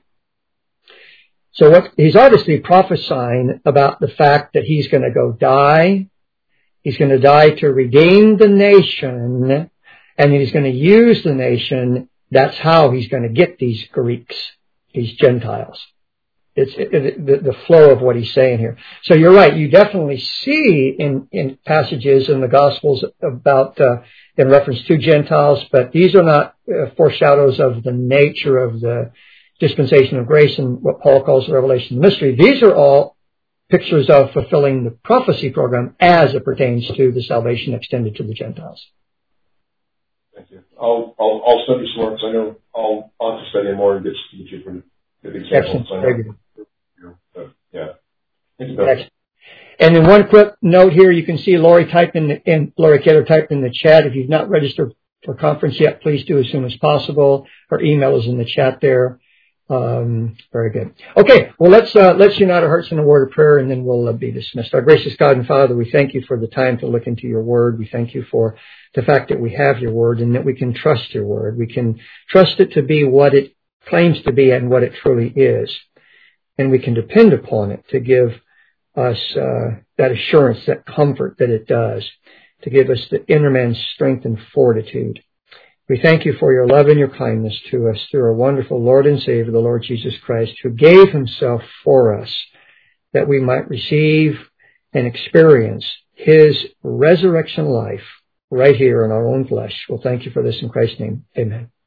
So what, he's obviously prophesying about the fact that he's going to go die. He's going to die to redeem the nation, and he's going to use the nation. That's how he's going to get these Greeks, these Gentiles. It's it, it, the, the flow of what he's saying here. So you're right. You definitely see in, in passages in the Gospels about, uh, in reference to Gentiles, but these are not uh, foreshadows of the nature of the dispensation of grace and what Paul calls the revelation of mystery. These are all pictures of fulfilling the prophecy program as it pertains to the salvation extended to the Gentiles. Thank you. I'll, I'll, I'll study some more because I know I'll, I'll have to study more and get to teach you from good examples. Excellent. But, yeah. Thank you, Bill. Excellent. And then one quick note here, you can see Lori typed in, the, in Lori Keller typed in the chat. If you've not registered for conference yet, please do as soon as possible. Her email is in the chat there. Um, very good. Okay, well let's uh, let's unite our hearts in a word of prayer, and then we'll uh, be dismissed. Our gracious God and Father, we thank you for the time to look into your word. We thank you for the fact that we have your word and that we can trust your word. We can trust it to be what it claims to be and what it truly is, and we can depend upon it to give us uh, that assurance, that comfort that it does, to give us the inner man's strength and fortitude. We thank you for your love and your kindness to us through our wonderful Lord and Savior, the Lord Jesus Christ, who gave himself for us that we might receive and experience his resurrection life right here in our own flesh. Well, thank you for this in Christ's name. Amen.